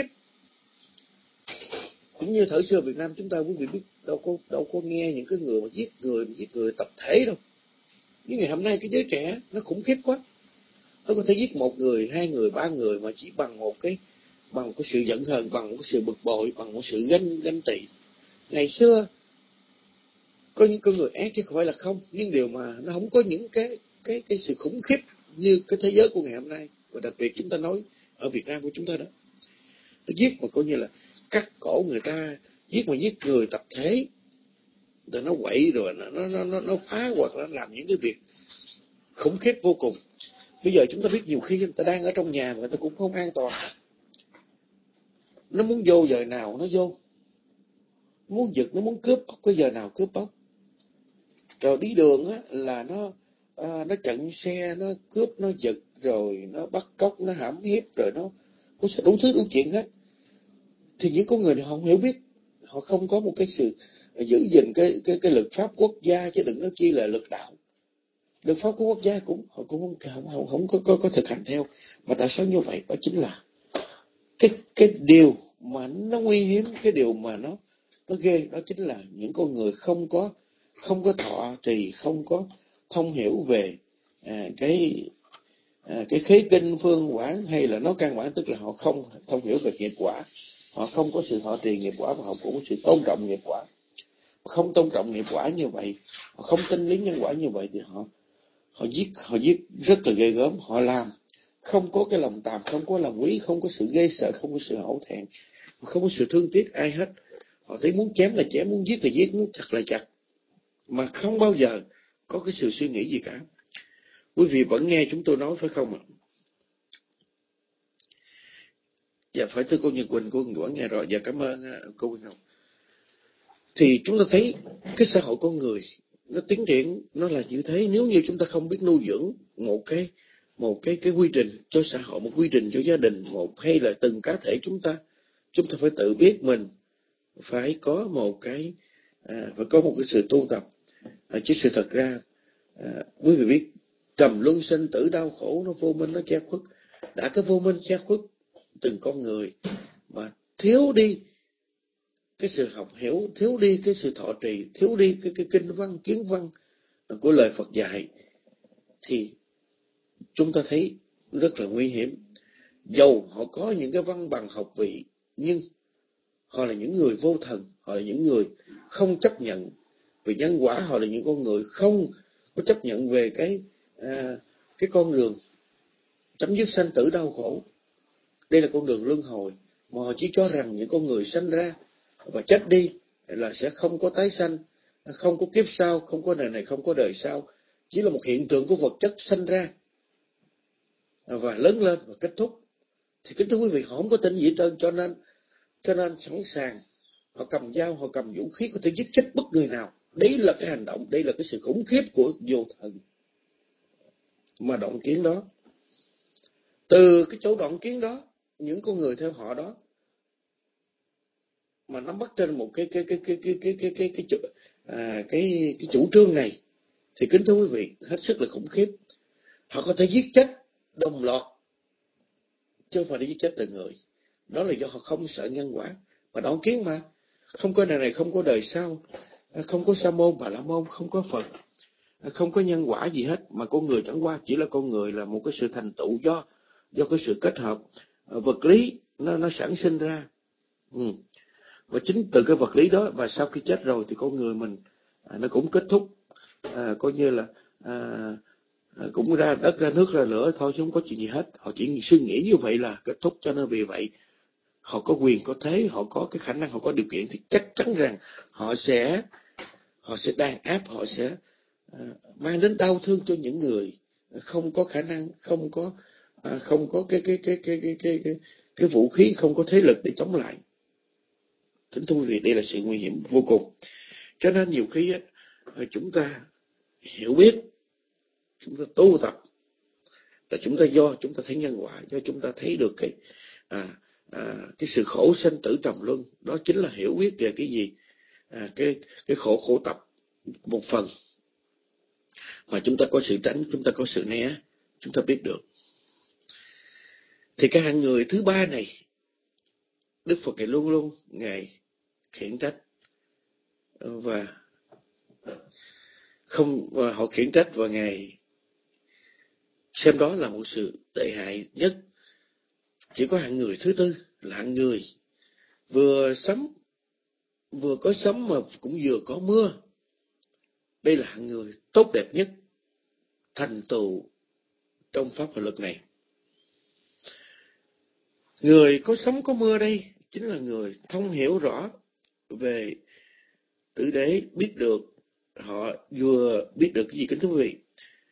Speaker 6: Cũng như thời xưa Việt Nam chúng ta, quý vị biết đâu có nghe những cái người mà giết người tập thể đâu. Nhưng ngày hôm nay cái giới trẻ nó khủng khiếp quá, nó có thể giết một người, hai người, ba người mà chỉ bằng một cái sự giận hờn, bằng một cái sự bực bội, bằng một sự ganh tị. Ngày xưa có những con người ác chứ không phải là không, nhưng điều mà nó không có những cái sự khủng khiếp như cái thế giới của ngày hôm nay, và đặc biệt chúng ta nói ở Việt Nam của chúng ta đó. Nó giết mà coi như là cắt cổ người ta, giết người tập thể, rồi nó quậy, rồi nó phá, hoặc nó làm những cái việc khủng khiếp vô cùng. Bây giờ chúng ta biết nhiều khi người ta đang ở trong nhà mà người ta cũng không an toàn, nó muốn vô giờ nào nó vô, muốn giật, nó muốn cướp bóc cái giờ nào cướp bóc. Rồi đi đường á là nó chặn xe, nó cướp, nó giật, rồi nó bắt cóc, nó hãm hiếp, rồi nó đủ thứ đủ chuyện hết. Thì những con người này họ không hiểu biết, họ không có một cái sự giữ gìn cái luật pháp quốc gia, chứ đừng nói chi là luật đạo. Luật pháp của quốc gia họ cũng không có thực hành theo. Mà tại sao như vậy? Đó chính là cái điều mà nó nguy hiểm, cái điều mà nó ghê, đó chính là những con người không có thọ trì, không có thông hiểu về cái khế kinh phương quán, hay là nói căn bản, tức là họ không thông hiểu về nghiệp quả, họ không có sự thọ trì nghiệp quả, và họ cũng có sự tôn trọng nghiệp quả. Không tôn trọng nghiệp quả như vậy, họ không tin lý nhân quả như vậy, thì họ giết rất là ghê gớm. Họ làm không có cái lòng tàm, không có lòng quý, không có sự ghê sợ, không có sự hổ thẹn, không có sự thương tiếc ai hết. Họ thấy muốn chém là chém, muốn giết là giết, muốn chặt là chặt, mà không bao giờ có cái sự suy nghĩ gì cả. Quý vị vẫn nghe chúng tôi nói phải không ạ? Dạ phải, thưa cô Nhật Quỳnh, cô vẫn nghe rồi. Dạ cảm ơn cô Quỳnh Ngọc. Thì chúng ta thấy cái xã hội con người nó tiến triển nó là như thế. Nếu như chúng ta không biết nuôi dưỡng một cái quy trình cho xã hội, một quy trình cho gia đình, hay là từng cá thể chúng ta phải tự biết mình phải có một cái sự tu tập. Chứ sự thật ra quý vị biết, trầm luân sinh tử đau khổ, nó vô minh, nó che khuất. Đã cái vô minh che khuất từng con người, mà thiếu đi cái sự học hiểu, thiếu đi cái sự thọ trì, thiếu đi cái kinh văn, kiến văn của lời Phật dạy, thì chúng ta thấy rất là nguy hiểm. Dầu họ có những cái văn bằng học vị, nhưng họ là những người vô thần, họ là những người không chấp nhận về nhân quả, họ là những con người không có chấp nhận về cái con đường chấm dứt sanh tử đau khổ. Đây là con đường luân hồi, mà họ chỉ cho rằng những con người sanh ra và chết đi là sẽ không có tái sanh, không có kiếp sau, không có đời này, không có đời sau, chỉ là một hiện tượng của vật chất sanh ra và lớn lên và kết thúc. Thì kính thưa quý vị, họ không có tin gì hết trơn, cho nên sẵn sàng họ cầm dao, họ cầm vũ khí, có thể giết chết bất người nào. Đấy là cái hành động, đây là cái sự khủng khiếp của vô thần. Mà đoạn kiến đó, từ cái chỗ đoạn kiến đó, những con người theo họ đó mà nắm bắt trên một cái chủ trương này, thì kính thưa quý vị, hết sức là khủng khiếp. Họ có thể giết chết đồng loạt, chứ không phải để giết chết từng người. Đó là do họ không sợ nhân quả, mà đoạn kiến mà không có đời này, không có đời sau, không có sa môn bà la môn, không có Phật, không có nhân quả gì hết, mà con người chẳng qua chỉ là con người, là một cái sự thành tựu do cái sự kết hợp vật lý nó sản sinh ra. Và chính từ cái vật lý đó, và sau khi chết rồi thì con người mình nó cũng kết thúc, coi như là cũng ra đất, ra nước, ra lửa thôi, chứ không có chuyện gì hết. Họ chỉ suy nghĩ như vậy là kết thúc. Cho nên vì vậy họ có quyền có thế, họ có cái khả năng, họ có điều kiện, thì chắc chắn rằng họ sẽ đàn áp, họ sẽ mang đến đau thương cho những người không có khả năng, không có cái vũ khí, không có thế lực để chống lại. Kính thưa quý vị, đây là sự nguy hiểm vô cùng. Cho nên nhiều khi chúng ta hiểu biết, chúng ta tu tập, là do chúng ta thấy nhân quả, do chúng ta thấy được cái sự khổ sanh tử trầm luân. Đó chính là hiểu biết về cái gì, cái khổ tập một phần mà chúng ta có sự tránh, chúng ta có sự né, chúng ta biết được. Thì cái hạng người thứ ba này, Đức Phật Ngài luôn luôn Ngài khiển trách, và họ khiển trách và Ngài xem đó là một sự tệ hại nhất. Chỉ có hạng người thứ tư là hạng người vừa có sấm mà cũng vừa có mưa. Đây là hạng người tốt đẹp nhất, thành tựu trong pháp và luật này. Người có sấm có mưa đây chính là người thông hiểu rõ về tử đế, biết được, họ vừa biết được cái gì kính thưa quý vị?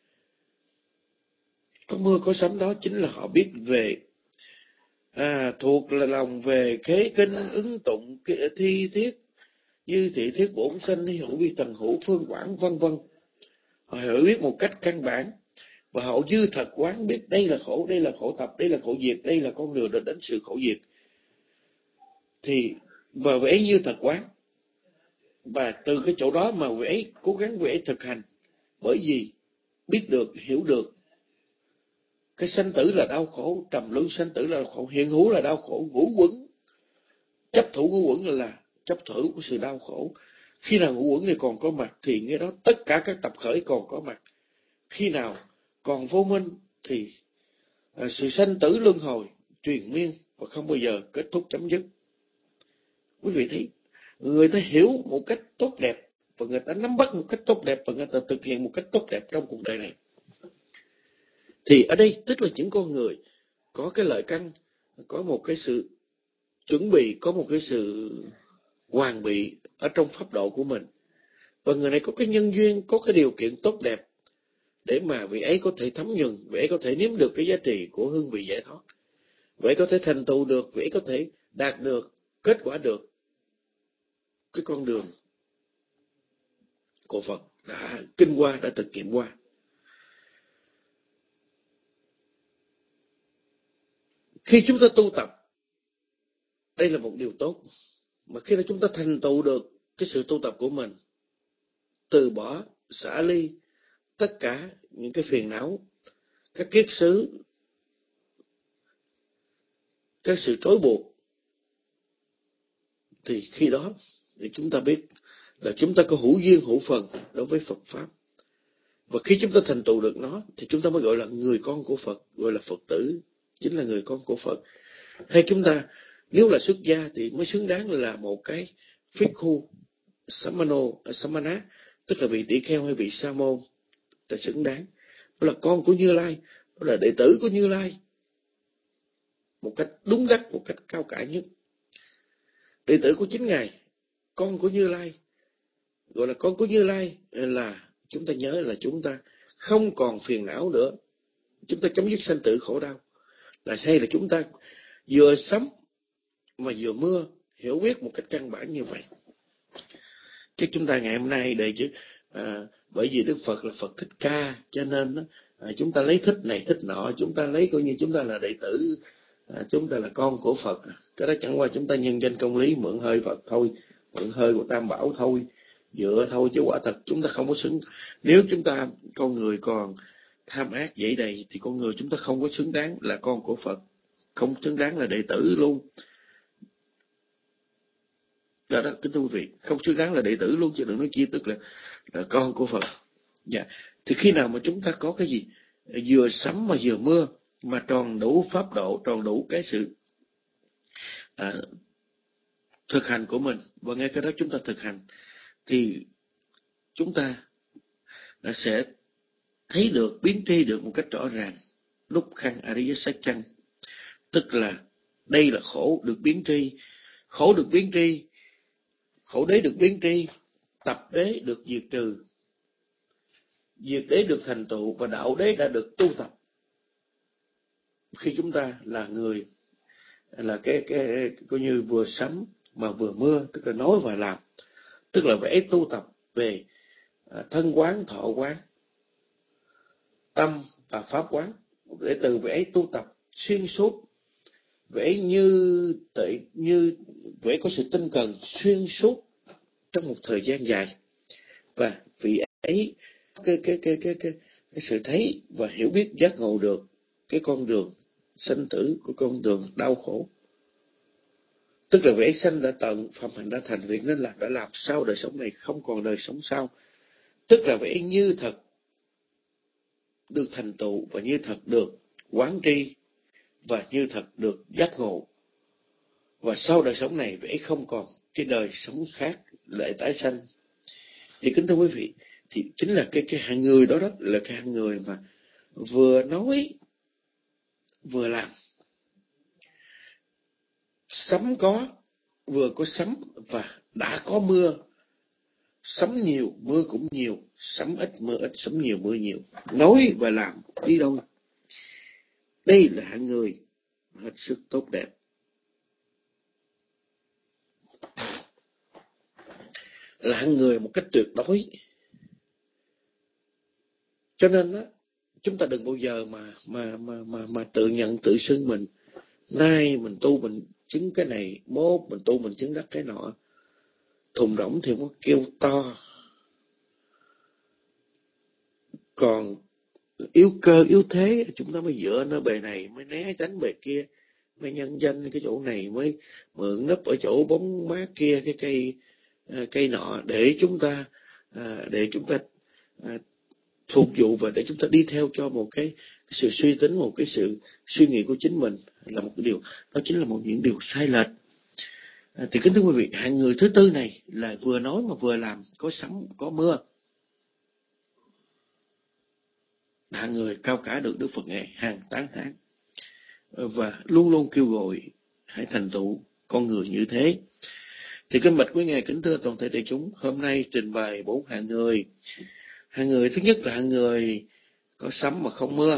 Speaker 6: Có mưa có sấm đó chính là họ biết về thuộc là lòng về khế kinh, ứng tụng, thi thiết, như thị thiết bổn sinh, hy hữu vi tần hữu phương quảng, vân vân. Họ hiểu biết một cách căn bản, và họ dư thật quán biết đây là khổ, đây là khổ tập, đây là khổ diệt, đây là con đường đến sự khổ diệt. Thì và vị ấy như thật quán, và từ cái chỗ đó mà vị ấy cố gắng vị ấy thực hành, bởi vì biết được, hiểu được cái sanh tử là đau khổ, trầm luân sanh tử là đau khổ, hiện hữu là đau khổ, ngũ quẩn, chấp thủ ngũ quẩn là chấp thủ của sự đau khổ. Khi nào ngũ quẩn này còn có mặt thì nghe đó tất cả các tập khởi còn có mặt. Khi nào còn vô minh thì sự sanh tử luân hồi truyền miên và không bao giờ kết thúc chấm dứt. Quý vị thấy, người ta hiểu một cách tốt đẹp, và người ta nắm bắt một cách tốt đẹp, và người ta thực hiện một cách tốt đẹp trong cuộc đời này. Thì ở đây tức là những con người có cái lợi căn, có một cái sự chuẩn bị, có một cái sự hoàn bị ở trong pháp độ của mình. Và người này có cái nhân duyên, có cái điều kiện tốt đẹp để mà vị ấy có thể thấm nhuần, vị ấy có thể nếm được cái giá trị của hương vị giải thoát, vị ấy có thể thành tựu được, vị ấy có thể đạt được, kết quả được cái con đường của Phật đã kinh qua, đã thực nghiệm qua. Khi chúng ta tu tập, đây là một điều tốt, mà khi chúng ta thành tựu được cái sự tu tập của mình, từ bỏ, xả ly tất cả những cái phiền não, các kiết xứ, các sự trói buộc, thì khi đó thì chúng ta biết là chúng ta có hữu duyên hữu phần đối với Phật Pháp. Và khi chúng ta thành tựu được nó thì chúng ta mới gọi là người con của Phật, gọi là Phật tử, chính là người con của Phật. Hay chúng ta nếu là xuất gia thì mới xứng đáng là một cái Phikhu Samana, tức là vị tỷ kheo hay vị sa môn, là xứng đáng. Đó là con của Như Lai, đó là đệ tử của Như Lai, một cách đúng đắn, một cách cao cả nhất. Đệ tử của chính Ngài, con của Như Lai, gọi là con của Như Lai, là chúng ta nhớ là chúng ta không còn phiền não nữa, chúng ta chấm dứt sanh tử khổ đau. Là hay là chúng ta vừa sấm mà vừa mưa, hiểu biết một cách căn bản như vậy. Chứ chúng ta ngày hôm nay đây chứ bởi vì Đức Phật là Phật Thích Ca, cho nên chúng ta lấy thích này thích nọ, chúng ta lấy coi như chúng ta là đệ tử, chúng ta là con của Phật. Cái đó chẳng qua chúng ta nhân danh công lý, mượn hơi Phật thôi, mượn hơi của Tam Bảo thôi, dựa thôi, chứ quả thật chúng ta không có xứng. Nếu chúng ta con người còn tham ác vậy đầy thì con người chúng ta không có xứng đáng là con của Phật, không xứng đáng là đệ tử luôn. Đó, kính thưa quý vị, không xứng đáng là đệ tử luôn, chứ đừng nói chi tức là con của Phật. Dạ. Thì khi nào mà chúng ta có cái gì vừa sấm mà vừa mưa, mà tròn đủ pháp độ, tròn đủ cái sự thực hành của mình, và ngay cái đó chúng ta thực hành, thì chúng ta sẽ thấy được, biến tri được một cách rõ ràng lúc khăn Ariya Sát Chăng, tức là Đây là khổ được biến tri. Khổ được biến tri, khổ đế được biến tri, tập đế được diệt trừ, diệt đế được thành tựu, và đạo đế đã được tu tập. Khi chúng ta là người là cái coi như vừa sấm mà vừa mưa, tức là nói và làm, tức là vẽ tu tập về thân quán, thọ quán, tâm và pháp quán, để từ vẽ tu tập xuyên suốt, vẽ như vẽ có sự tinh cần xuyên suốt trong một thời gian dài. Và vì ấy cái sự thấy và hiểu biết giác ngộ được cái con đường sanh tử, của con đường đau khổ, tức là vẽ sanh đã tận, phạm hạnh đã thành, việc nên làm đã làm, sau đời sống này không còn đời sống sau, tức là vẽ như thật được thành tựu, và như thật được quán tri, và như thật được giác ngộ. Và sau đời sống này vẽ không còn cái đời sống khác lại tái sanh. Thì kính thưa quý vị, thì chính là cái hạng người đó là cái hạng người mà vừa nói vừa làm. Sấm có, vừa có sấm và đã có mưa. Sấm nhiều, mưa cũng nhiều. Sấm ít, mưa ít. Sấm nhiều, mưa nhiều. Nói và làm đi đâu. Đây là hạng người hết sức tốt đẹp. Là hạng người một cách tuyệt đối. Cho nên đó, chúng ta đừng bao giờ mà tự nhận tự xưng mình. Nay mình tu mình chứng cái này, mốt mình tu mình chứng đắc cái nọ. Thùng rỗng thì có kêu to. Còn yếu cơ yếu thế, chúng ta mới dựa nơi bề này, mới né tránh bề kia, mới nhân danh cái chỗ này, mới mượn nấp ở chỗ bóng mát kia, cái cây nọ, để chúng ta phục vụ, và để chúng ta đi theo cho một cái sự suy tính, một cái sự suy nghĩ của chính mình, là một cái điều, đó chính là những điều sai lệch. Thì kính thưa quý vị, hạng người thứ tư này là vừa nói mà vừa làm, có sấm có mưa. Hạng người cao cả được Đức Phật Ngài hàng tán thán, và luôn luôn kêu gọi hãy thành tựu con người như thế. Thì kính bạch quý Ngài, kính thưa toàn thể đại chúng, hôm nay trình bày 4 hạng người. Hạng người thứ nhất là hạng người có sấm mà không mưa,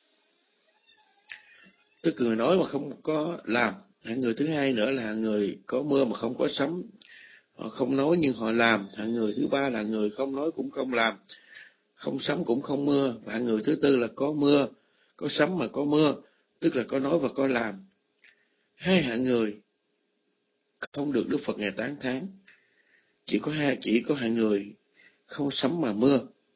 Speaker 6: tức người nói mà không có làm. Hạng người thứ hai nữa là hạng người có mưa mà không có sấm, họ không nói nhưng họ làm. Hạng người thứ ba là người không nói cũng không làm, không sấm cũng không mưa. Và hạng người thứ tư là có mưa, có sấm mà có mưa, tức là có nói và có làm. Hai hạng người không được Đức Phật Ngài tán thán. Chỉ có hạng người không sấm mà mưa,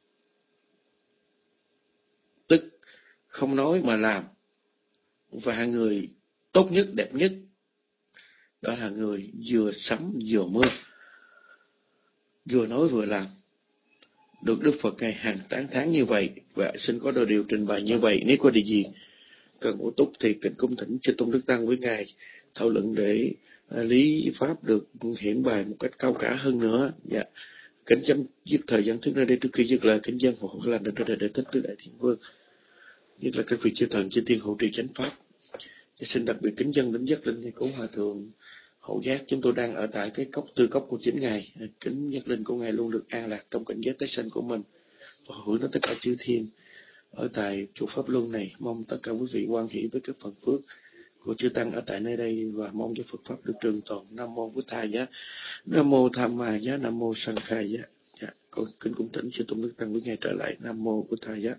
Speaker 6: tức không nói mà làm. Và hạng người tốt nhất, đẹp nhất, đó là người vừa sấm vừa mưa, vừa nói vừa làm, được Đức Phật Ngài hàng tán thán như vậy. Và xin có đôi điều trình bày như vậy. Nếu có điều gì cần bổ túc thì kính cung thỉnh chư tôn đức tăng với Ngài thảo luận, để lý pháp được hiển bày một cách cao cả hơn nữa. Dạ, kính chấm dứt thời gian trước đây. Trước khi dứt lời, kính dân hộ lành để thích tứ đại thiên vương, nhất là các vị chư thần chư tiên hộ trì chánh pháp. Xin đặc biệt kính dân đến giác linh của hòa thượng Hậu Giác. Chúng tôi đang ở tại cái tư cốc của chính Ngài. Kính giác linh của Ngài luôn được an lạc trong cảnh giới tái sanh của mình, và hưởng đến tất cả chư thiên ở tại chùa Pháp Luân này. Mong tất cả quý vị hoan hỷ với các phần phước của chư tăng ở tại nơi đây, và mong cho Phật pháp được trường tồn. Nam mô Bổn Thầy Giá, Nam mô Tham Ma Giá, Nam mô Sanh Khai Giá. Dạ, con kính cung thỉnh chư tôn đức tăng với Ngài trở lại. Nam mô Bổn Thầy Giá.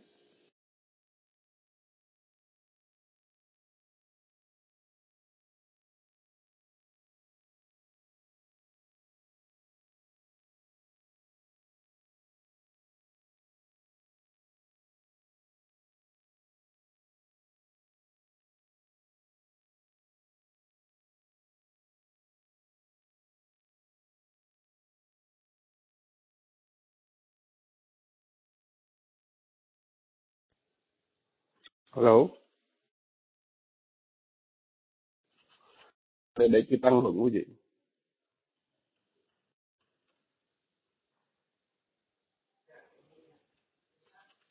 Speaker 3: Hello. Để chư tăng luận quý vị.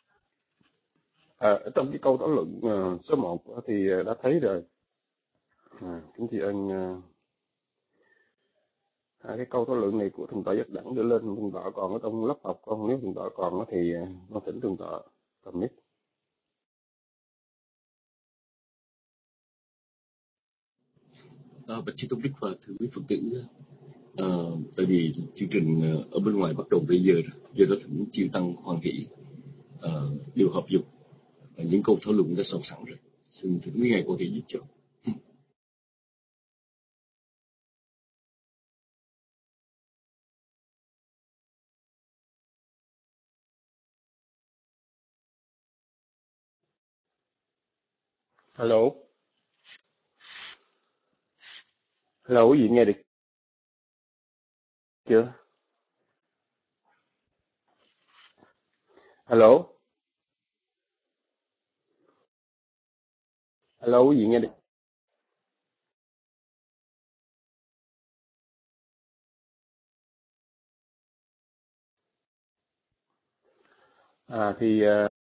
Speaker 3: Trong cái câu thảo luận số 1 thì đã thấy rồi,
Speaker 7: Kính tri ân hai cái câu thảo luận này của thượng tọa Giác Đẳng đưa lên. Thượng tọa còn ở trong lớp học con, nếu thượng tọa còn thì con thỉnh thượng tọa cầm mic.
Speaker 3: Bạch Chí Tôn Đức và thưa quý Phật tử, tại vì chương trình ở bên ngoài bắt đầu bây giờ, do đó thỉnh chư tăng hoan hỷ điều hợp dụng những câu thảo luận đã sâu sẵn rồi. Xin thỉnh quý ngài có thể giúp cho.
Speaker 7: Hello, quý vị nghe được chưa? Hello, quý vị nghe được? Thì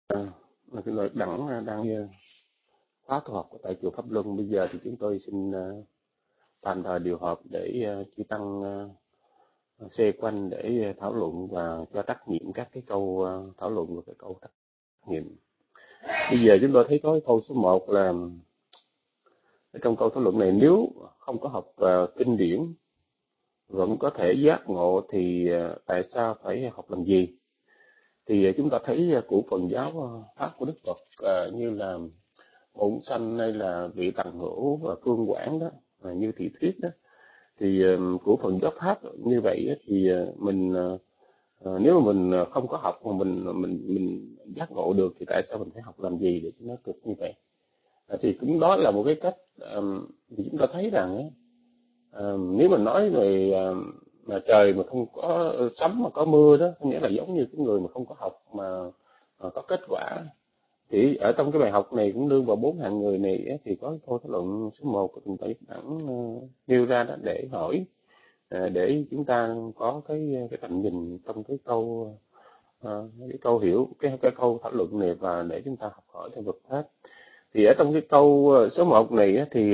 Speaker 7: Đẳng đang khóa tu học tại chùa Pháp Luân. Bây giờ thì chúng tôi xin tạm thời điều họp để chư tăng xoay quanh để thảo luận và cho trắc nghiệm các cái câu thảo luận và cái câu trắc nghiệm. Bây giờ chúng tôi thấy có cái câu số 1 là trong câu thảo luận này, nếu không có học kinh điển vẫn có thể giác ngộ thì tại sao phải học làm gì? Thì chúng ta thấy của phần giáo pháp của Đức Phật như là Bổn Sanh hay là Vị Tằng Hữu và Phương Quảng đó, như thị thuyết đó, thì của phần giáo pháp như vậy thì mình nếu mà mình không có học mà mình giác ngộ được thì tại sao mình phải học làm gì để nó cực như vậy? Thì cũng đó là một cái cách thì chúng ta thấy rằng nếu mình nói về mà trời mà không có sấm mà có mưa đó, nghĩa là giống như cái người mà không có học mà có kết quả. Thì ở trong cái bài học này cũng nêu vào 4 hạng người này thì có câu thảo luận số 1 của thượng tọa Giác Đẳng nêu ra đó để hỏi, để chúng ta có cái tầm nhìn trong cái câu hiểu cái câu thảo luận này và để chúng ta học hỏi theo Phật pháp. Thì ở trong cái câu số 1 này thì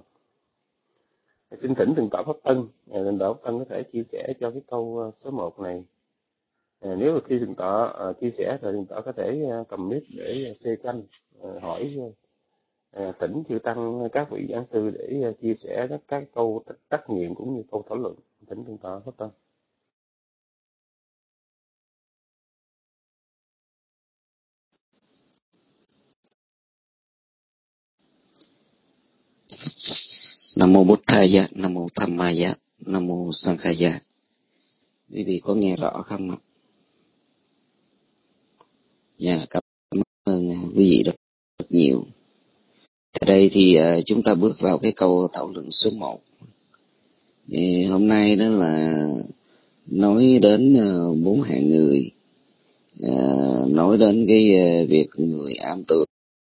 Speaker 7: xin thỉnh thượng tọa Pháp Tân, thượng tọa Pháp Tân có thể chia sẻ cho cái câu số 1 này. Nếu mà khi thượng tọa chia sẻ thì thượng tọa có thể cầm mic để xoay quanh hỏi thỉnh chư tăng các vị giảng sư để chia sẻ các câu trắc nghiệm cũng như câu thảo luận. Thỉnh thượng tọa Pháp Tân.
Speaker 4: Nam mô Bụt Thaya, Nam mô Dhammaya, Nam mô Sankhaya. Quý vị có nghe rõ không ạ? Dạ, cảm ơn quý vị rất nhiều. Ở đây thì chúng ta bước vào cái câu thảo luận số 1. Thì hôm nay đó là nói đến 4 hạng người, nói đến cái việc người am tường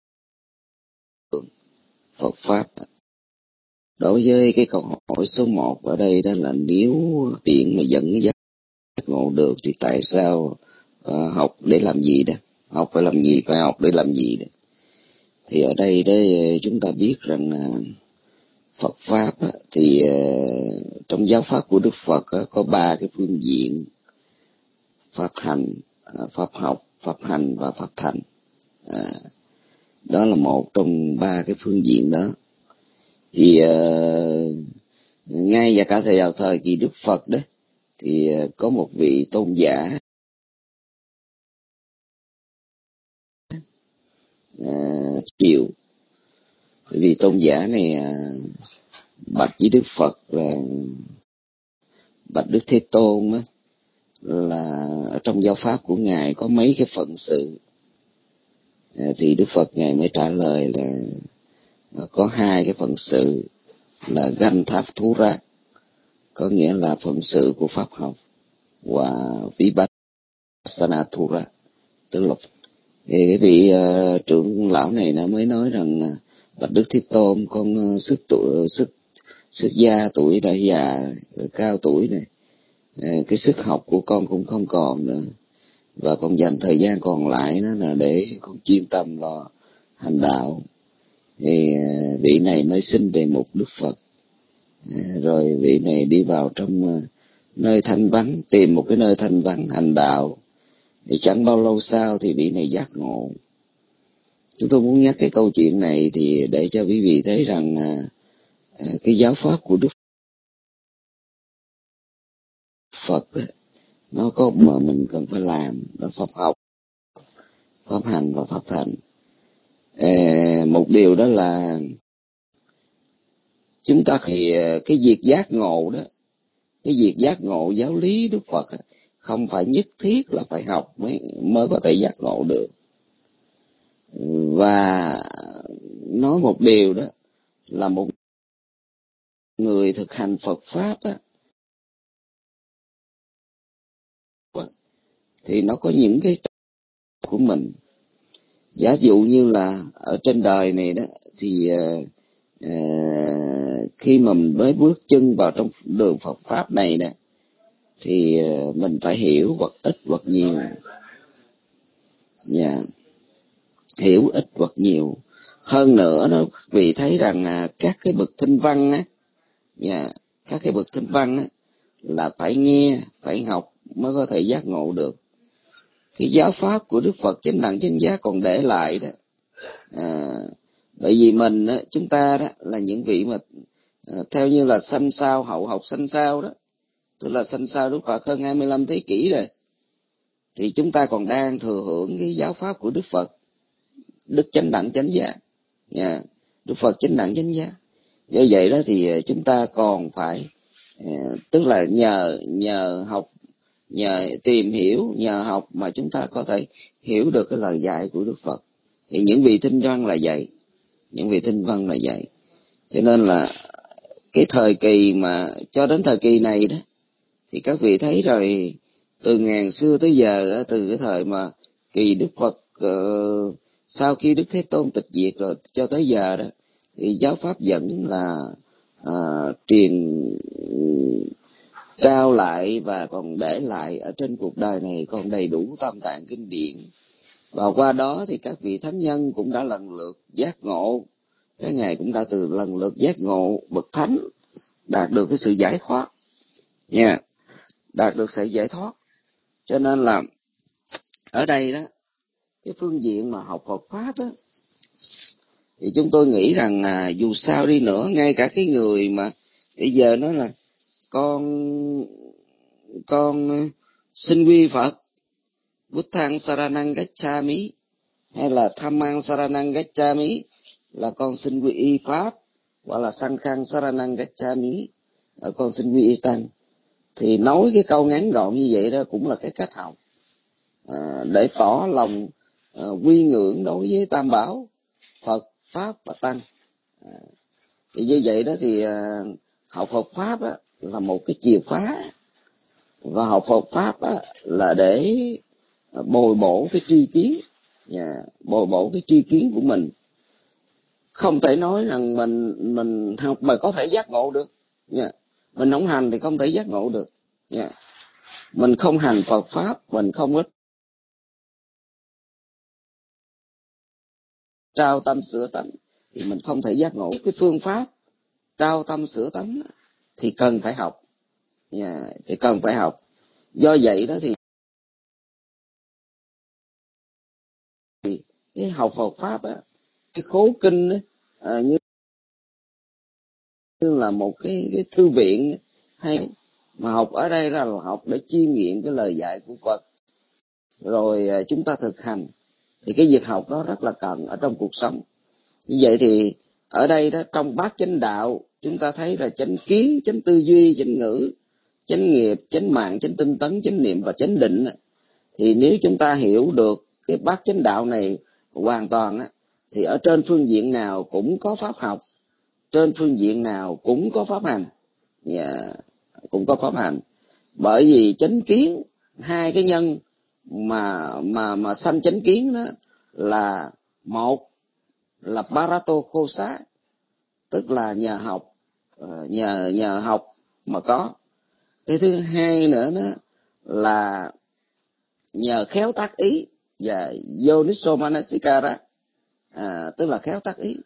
Speaker 4: Phật pháp. Đối với cái câu hỏi số 1 ở đây đó là nếu tiện mà dẫn giác ngộ được thì tại sao học để làm gì đó? Học phải làm gì? Phải học để làm gì đó? Thì ở đây đấy chúng ta biết rằng Phật pháp thì trong giáo pháp của Đức Phật có 3 cái phương diện: pháp hành, pháp học, pháp hành và pháp thành. Đó là một trong 3 cái phương diện đó. Thì ngay và cả thời kỳ Đức Phật đấy thì có một vị tôn giả chịu. Vì tôn giả này bạch với Đức Phật là bạch Đức Thế Tôn á, là ở trong giáo pháp của ngài có mấy cái phận sự. Thì Đức Phật ngài mới trả lời là có 2 cái phận sự là Gantha Thura, có nghĩa là phận sự của pháp học, và Vipassana Thura, tức là thì cái vị trưởng lão này nó mới nói rằng bạch Đức Thế Tôn, con xuất gia, tuổi đã già cao tuổi này, cái sức học của con cũng không còn nữa, và con dành thời gian còn lại đó là để con chuyên tâm vào hành đạo. thì vị này mới xin đề mục Đức Phật. Rồi vị này đi vào trong nơi thanh vắng, tìm một cái nơi thanh vắng hành đạo, thì chẳng bao lâu sau thì vị này giác ngộ. Chúng tôi muốn nhắc cái câu chuyện này thì để cho quý vị thấy rằng cái giáo pháp của Đức Phật nó có mà mình cần phải làm, đó pháp học, pháp hành và pháp thành. Một điều đó là chúng ta thì cái việc giác ngộ đó, cái việc giác ngộ giáo lý Đức Phật không phải nhất thiết là phải học mới có thể giác ngộ được. Và nói một điều đó là một người thực hành Phật pháp á, thì nó có những cái của mình. Giả dụ như là ở trên đời này đó thì khi mà mình mới bước chân vào trong đường Phật pháp này đó thì mình phải hiểu hoặc ít hoặc nhiều. Hiểu ít hoặc nhiều. Hơn nữa nó vì thấy rằng các cái bậc thinh văn á, các cái bậc thinh văn á là phải nghe, phải học mới có thể giác ngộ được. Cái giáo pháp của Đức Phật chánh đẳng chánh giác còn để lại đó. Bởi vì mình á, chúng ta đó là những vị mà theo như là sanh sao hậu học sanh sao đó, tức là sanh sao Đức Phật hơn 25 thế kỷ rồi, thì chúng ta còn đang thừa hưởng cái giáo pháp của Đức Phật, Đức chánh đẳng chánh giác, Đức Phật chánh đẳng chánh giác. Do vậy đó thì chúng ta còn phải tức là nhờ học, nhờ tìm hiểu, nhờ học mà chúng ta có thể hiểu được cái lời dạy của Đức Phật. Thì những vị thinh văn là vậy, những vị thinh văn là vậy. Cho nên là cái thời kỳ mà cho đến thời kỳ này đó thì các vị thấy rồi, từ ngàn xưa tới giờ, từ cái thời mà kỳ Đức Phật sau khi Đức Thế Tôn tịch diệt rồi cho tới giờ đó, thì giáo pháp vẫn là truyền trao lại và còn để lại ở trên cuộc đời này còn đầy đủ tam tạng kinh điển. Và qua đó thì các vị thánh nhân cũng đã lần lượt giác ngộ, các ngài cũng đã từ lần lượt giác ngộ bậc thánh, đạt được cái sự giải thoát, đạt được sự giải thoát. Cho nên là ở đây đó, cái phương diện mà học Phật pháp đó, thì chúng tôi nghĩ rằng là dù sao đi nữa, ngay cả cái người mà bây giờ nói là con xin quy Phật, Buddhang Saranang Gacchami, hay là Dhammang Saranang Gacchami, là con xin quy y Pháp, hoặc là Sanghang Saranang Gacchami, là con xin quy y Tăng. Thì nói cái câu ngắn gọn như vậy đó cũng là cái cách học để tỏ lòng quy ngưỡng đối với Tam Bảo, Phật, Pháp và Tăng. Thì như vậy đó thì học Phật Pháp đó là một cái chìa khóa, và học Phật Pháp đó là để bồi bổ cái tri kiến, bồi bổ cái tri kiến của mình. Không thể nói rằng mình học mà có thể giác ngộ được, mình không hành thì không thể giác ngộ được. Mình không hành Phật Pháp, mình không có trao tâm sửa tánh thì mình không thể giác ngộ. Cái phương pháp trao tâm sửa tánh thì cần phải học, thì cần phải học. Do vậy đó thì cái học Phật Pháp á, cái khố kinh á, như là một cái thư viện hay, mà học ở đây là học để chiêm nghiệm cái lời dạy của Phật, rồi chúng ta thực hành. Thì cái việc học đó rất là cần ở trong cuộc sống. Như vậy thì ở đây đó, trong bát chánh đạo chúng ta thấy là chánh kiến, chánh tư duy, chánh ngữ, chánh nghiệp, chánh mạng, chánh tinh tấn, chánh niệm và chánh định. Thì nếu chúng ta hiểu được cái bát chánh đạo này hoàn toàn á, thì ở trên phương diện nào cũng có pháp học, trên phương diện nào cũng có pháp hành, cũng có pháp hành. Bởi vì chánh kiến, hai cái nhân mà sanh chánh kiến đó là một là Paratokhosa, tức là nhờ học, nhờ học mà có. Cái thứ hai nữa đó là nhờ khéo tác ý và Yoniso Manasikara, tức là khéo tác ý.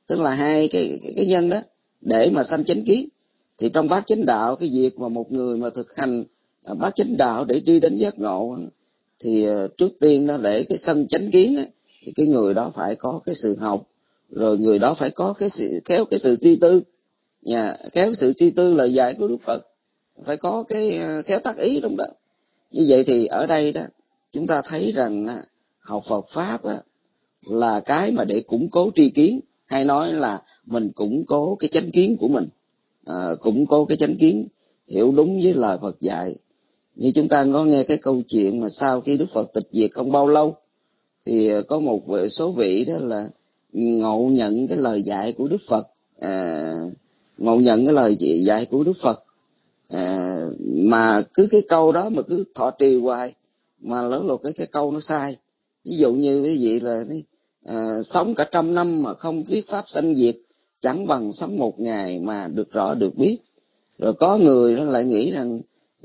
Speaker 4: tức là hai cái nhân đó để mà sanh chánh kiến. Thì trong bát chánh đạo, cái việc mà một người mà thực hành bát chánh đạo để đi đến giác ngộ thì trước tiên nó để cái sanh chánh kiến á, thì cái người đó phải có cái sự học, rồi người đó phải có cái sự khéo, cái sự suy tư, khéo sự suy tư lời dạy của Đức Phật, phải có cái khéo tác ý trong đó. Như vậy thì ở đây đó chúng ta thấy rằng học Phật pháp á, là cái mà để củng cố tri kiến, hay nói là mình củng cố cái chánh kiến của mình, củng cố cái chánh kiến, hiểu đúng với lời Phật dạy. Như chúng ta có nghe cái câu chuyện mà sau khi Đức Phật tịch diệt không bao lâu thì có một số vị đó là ngộ nhận cái lời dạy của Đức Phật, ngộ nhận cái lời dạy của Đức Phật, mà cứ cái câu đó mà cứ thọ trì hoài, mà lớn lột cái câu nó sai. Ví dụ như cái gì là sống cả 100 năm mà không thuyết pháp sanh diệt, chẳng bằng sống một ngày mà được rõ được biết. Rồi có người nó lại nghĩ rằng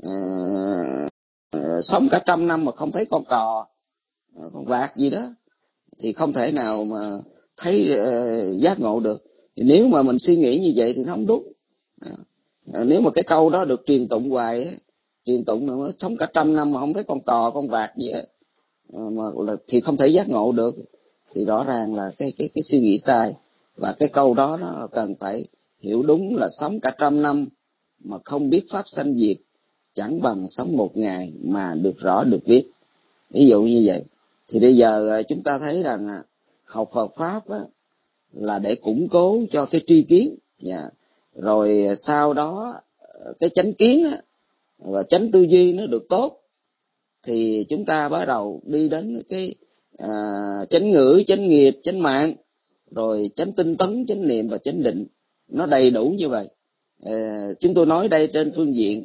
Speaker 4: sống cả 100 năm mà không thấy con cò, con vạc gì đó thì không thể nào mà thấy giác ngộ được. Thì nếu mà mình suy nghĩ như vậy thì nó không đúng. Nếu mà cái câu đó được truyền tụng hoài á, truyền tụng mà sống cả 100 năm mà không thấy con cò, con vạc gì á, mà là thì không thể giác ngộ được, thì rõ ràng là cái suy nghĩ sai. Và cái câu đó nó cần phải hiểu đúng là sống cả 100 năm mà không biết pháp sanh diệt, chẳng bằng sống một ngày mà được rõ được biết. Ví dụ như vậy. Thì bây giờ chúng ta thấy rằng học Phật pháp á, là để củng cố cho cái tri kiến, rồi sau đó cái chánh kiến á, và chánh tư duy nó được tốt, thì chúng ta bắt đầu đi đến cái chánh ngữ, chánh nghiệp, chánh mạng, rồi chánh tinh tấn, chánh niệm và chánh định. Nó đầy đủ như vậy. Chúng tôi nói đây trên phương diện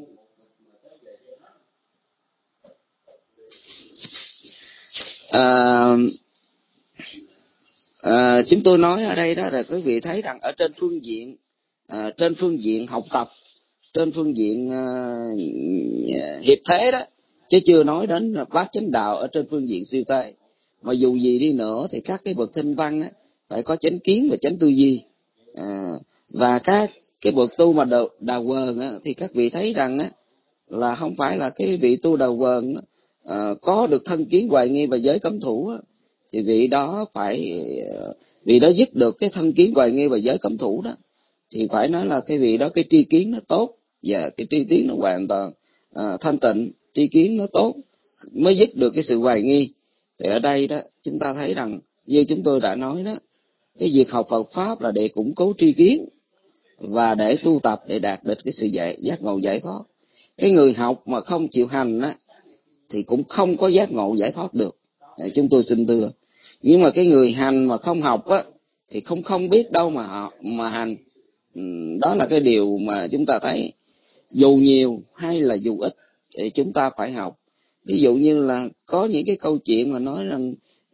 Speaker 4: chúng tôi nói ở đây đó là quý vị thấy rằng ở trên phương diện học tập, trên phương diện hiệp thế đó, chứ chưa nói đến bát chánh đạo ở trên phương diện siêu thế. Mà dù gì đi nữa thì các cái bậc thinh văn á, phải có chánh kiến và chánh tư duy. Và các cái bậc tu mà đào quần á, thì các vị thấy rằng á, là không phải là cái vị tu đào quần có được thân kiến hoài nghi và giới cấm thủ á, thì vị đó dứt được cái thân kiến hoài nghi và giới cấm thủ đó, thì phải nói là cái vị đó cái tri kiến nó tốt, và cái tri kiến nó hoàn toàn thanh tịnh, tri kiến nó tốt mới dứt được cái sự hoài nghi. Thì ở đây đó chúng ta thấy rằng như chúng tôi đã nói đó, cái việc học Phật pháp là để củng cố tri kiến và để tu tập để đạt được cái sự giác ngộ giải thoát. Cái người học mà không chịu hành á thì cũng không có giác ngộ giải thoát được, chúng tôi xin thưa. Nhưng mà cái người hành mà không học á thì không biết đâu mà hành. Đó là cái điều mà chúng ta thấy, dù nhiều hay là dù ít thì chúng ta phải học. Ví dụ như là có những cái câu chuyện mà nói rằng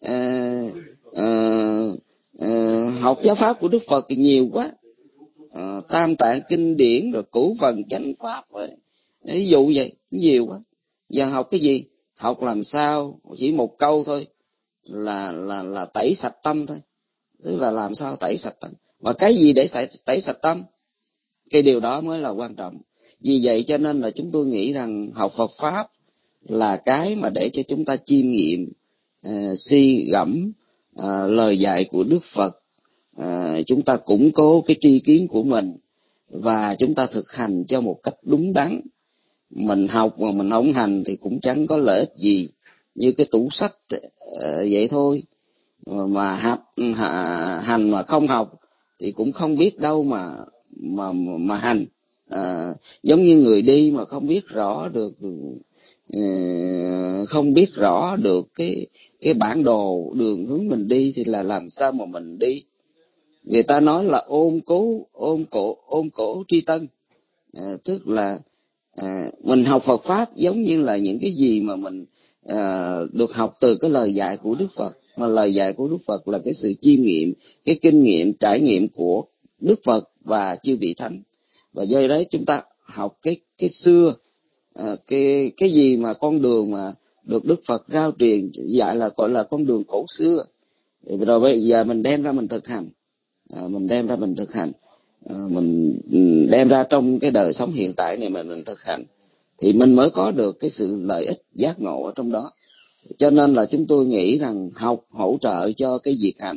Speaker 4: học giáo pháp của Đức Phật thì nhiều quá, tam tạng kinh điển rồi cửu phần chánh pháp, ví dụ vậy nhiều quá. Giờ học cái gì? Học làm sao chỉ một câu thôi là tẩy sạch tâm thôi. Tức là làm sao tẩy sạch tâm, và cái gì để tẩy sạch tâm, cái điều đó mới là quan trọng. Vì vậy cho nên là chúng tôi nghĩ rằng học Phật pháp là cái mà để cho chúng ta chiêm nghiệm, suy gẫm lời dạy của Đức Phật, chúng ta củng cố cái tri kiến của mình và chúng ta thực hành cho một cách đúng đắn. Mình học mà mình không hành thì cũng chẳng có lợi ích gì, như cái tủ sách vậy thôi. Mà hành mà không học thì cũng không biết đâu mà hành. Giống như người đi mà không biết rõ được cái bản đồ đường hướng mình đi thì là làm sao mà mình đi. Người ta nói là ôm cổ tri tân, tức là mình học Phật pháp giống như là những cái gì mà mình được học từ cái lời dạy của Đức Phật. Mà lời dạy của Đức Phật là cái sự chiêm nghiệm, cái kinh nghiệm, trải nghiệm của Đức Phật và chư vị thánh. Và do đấy chúng ta học cái xưa, cái gì mà con đường mà được Đức Phật rao truyền dạy là gọi là con đường cổ xưa, rồi bây giờ mình đem ra mình thực hành. mình đem ra mình thực hành, mình đem ra trong cái đời sống hiện tại này mà mình thực hành, thì mình mới có được cái sự lợi ích giác ngộ ở trong đó. Cho nên là chúng tôi nghĩ rằng học hỗ trợ cho cái việc hành.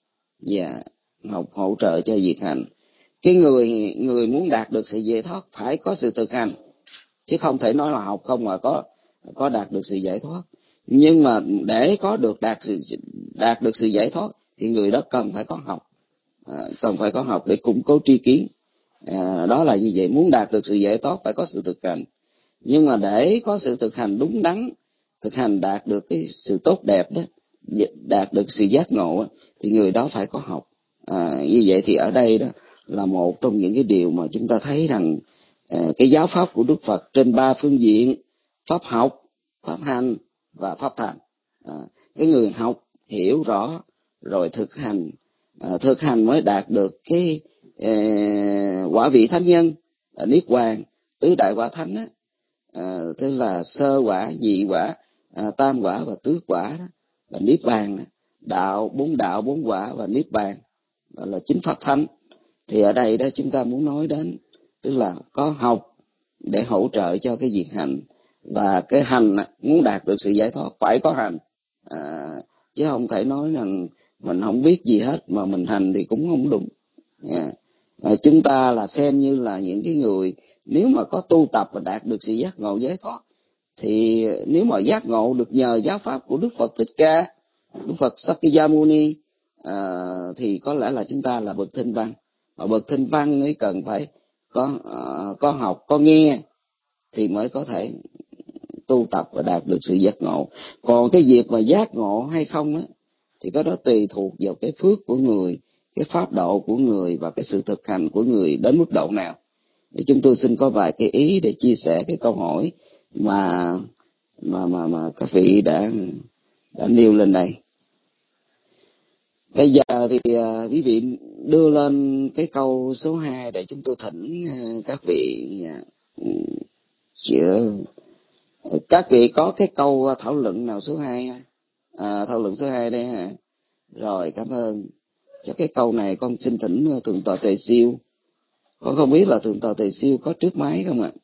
Speaker 4: Học hỗ trợ cho việc hành. Cái người muốn đạt được sự giải thoát phải có sự thực hành, chứ không thể nói là học không mà có đạt được sự giải thoát. Nhưng mà để đạt được sự giải thoát thì người đó cần phải có học, cần phải có học để củng cố tri kiến. Đó là như vậy. Muốn đạt được sự giải thoát phải có sự thực hành, nhưng mà để có sự thực hành đúng đắn, thực hành đạt được cái sự tốt đẹp đó, đạt được sự giác ngộ, thì người đó phải có học. Như vậy thì ở đây đó là một trong những cái điều mà chúng ta thấy rằng cái giáo pháp của Đức Phật trên 3 phương diện: pháp học, pháp hành và pháp thành. Cái người học hiểu rõ rồi thực hành mới đạt được cái quả vị thánh nhân, niết bàn, tứ đại quả thánh á. Tức là sơ quả, nhị quả, tam quả và tứ quả đó, là niết bàn, đạo bốn quả và niết bàn, đó là chính pháp thánh. Thì ở đây đó chúng ta muốn nói đến tức là có học để hỗ trợ cho cái việc hành, và cái hành muốn đạt được sự giải thoát phải có hành, chứ không thể nói rằng mình không biết gì hết mà mình hành thì cũng không đúng. Chúng ta là xem như là những cái người nếu mà có tu tập và đạt được sự giác ngộ giải thoát, thì nếu mà giác ngộ được nhờ giáo pháp của Đức Phật Thích Ca, Đức Phật Sakyamuni, thì có lẽ là chúng ta là bậc thinh văn. Và bậc thinh văn ấy cần phải có học, có nghe thì mới có thể tu tập và đạt được sự giác ngộ. Còn cái việc mà giác ngộ hay không á, thì cái đó tùy thuộc vào cái phước của người, cái pháp độ của người và cái sự thực hành của người đến mức độ nào. Thì chúng tôi xin có vài cái ý để chia sẻ cái câu hỏi mà các vị đã nêu lên đây. Bây giờ thì quý vị đưa lên cái câu số 2 để chúng tôi thỉnh các vị các vị có cái câu thảo luận nào số 2? Thảo luận số 2 đây hả? Rồi, cảm ơn. Cho cái câu này con xin thỉnh Thượng tọa Tề Siêu. Con không biết là Thượng tọa Tề Siêu có trước máy không ạ?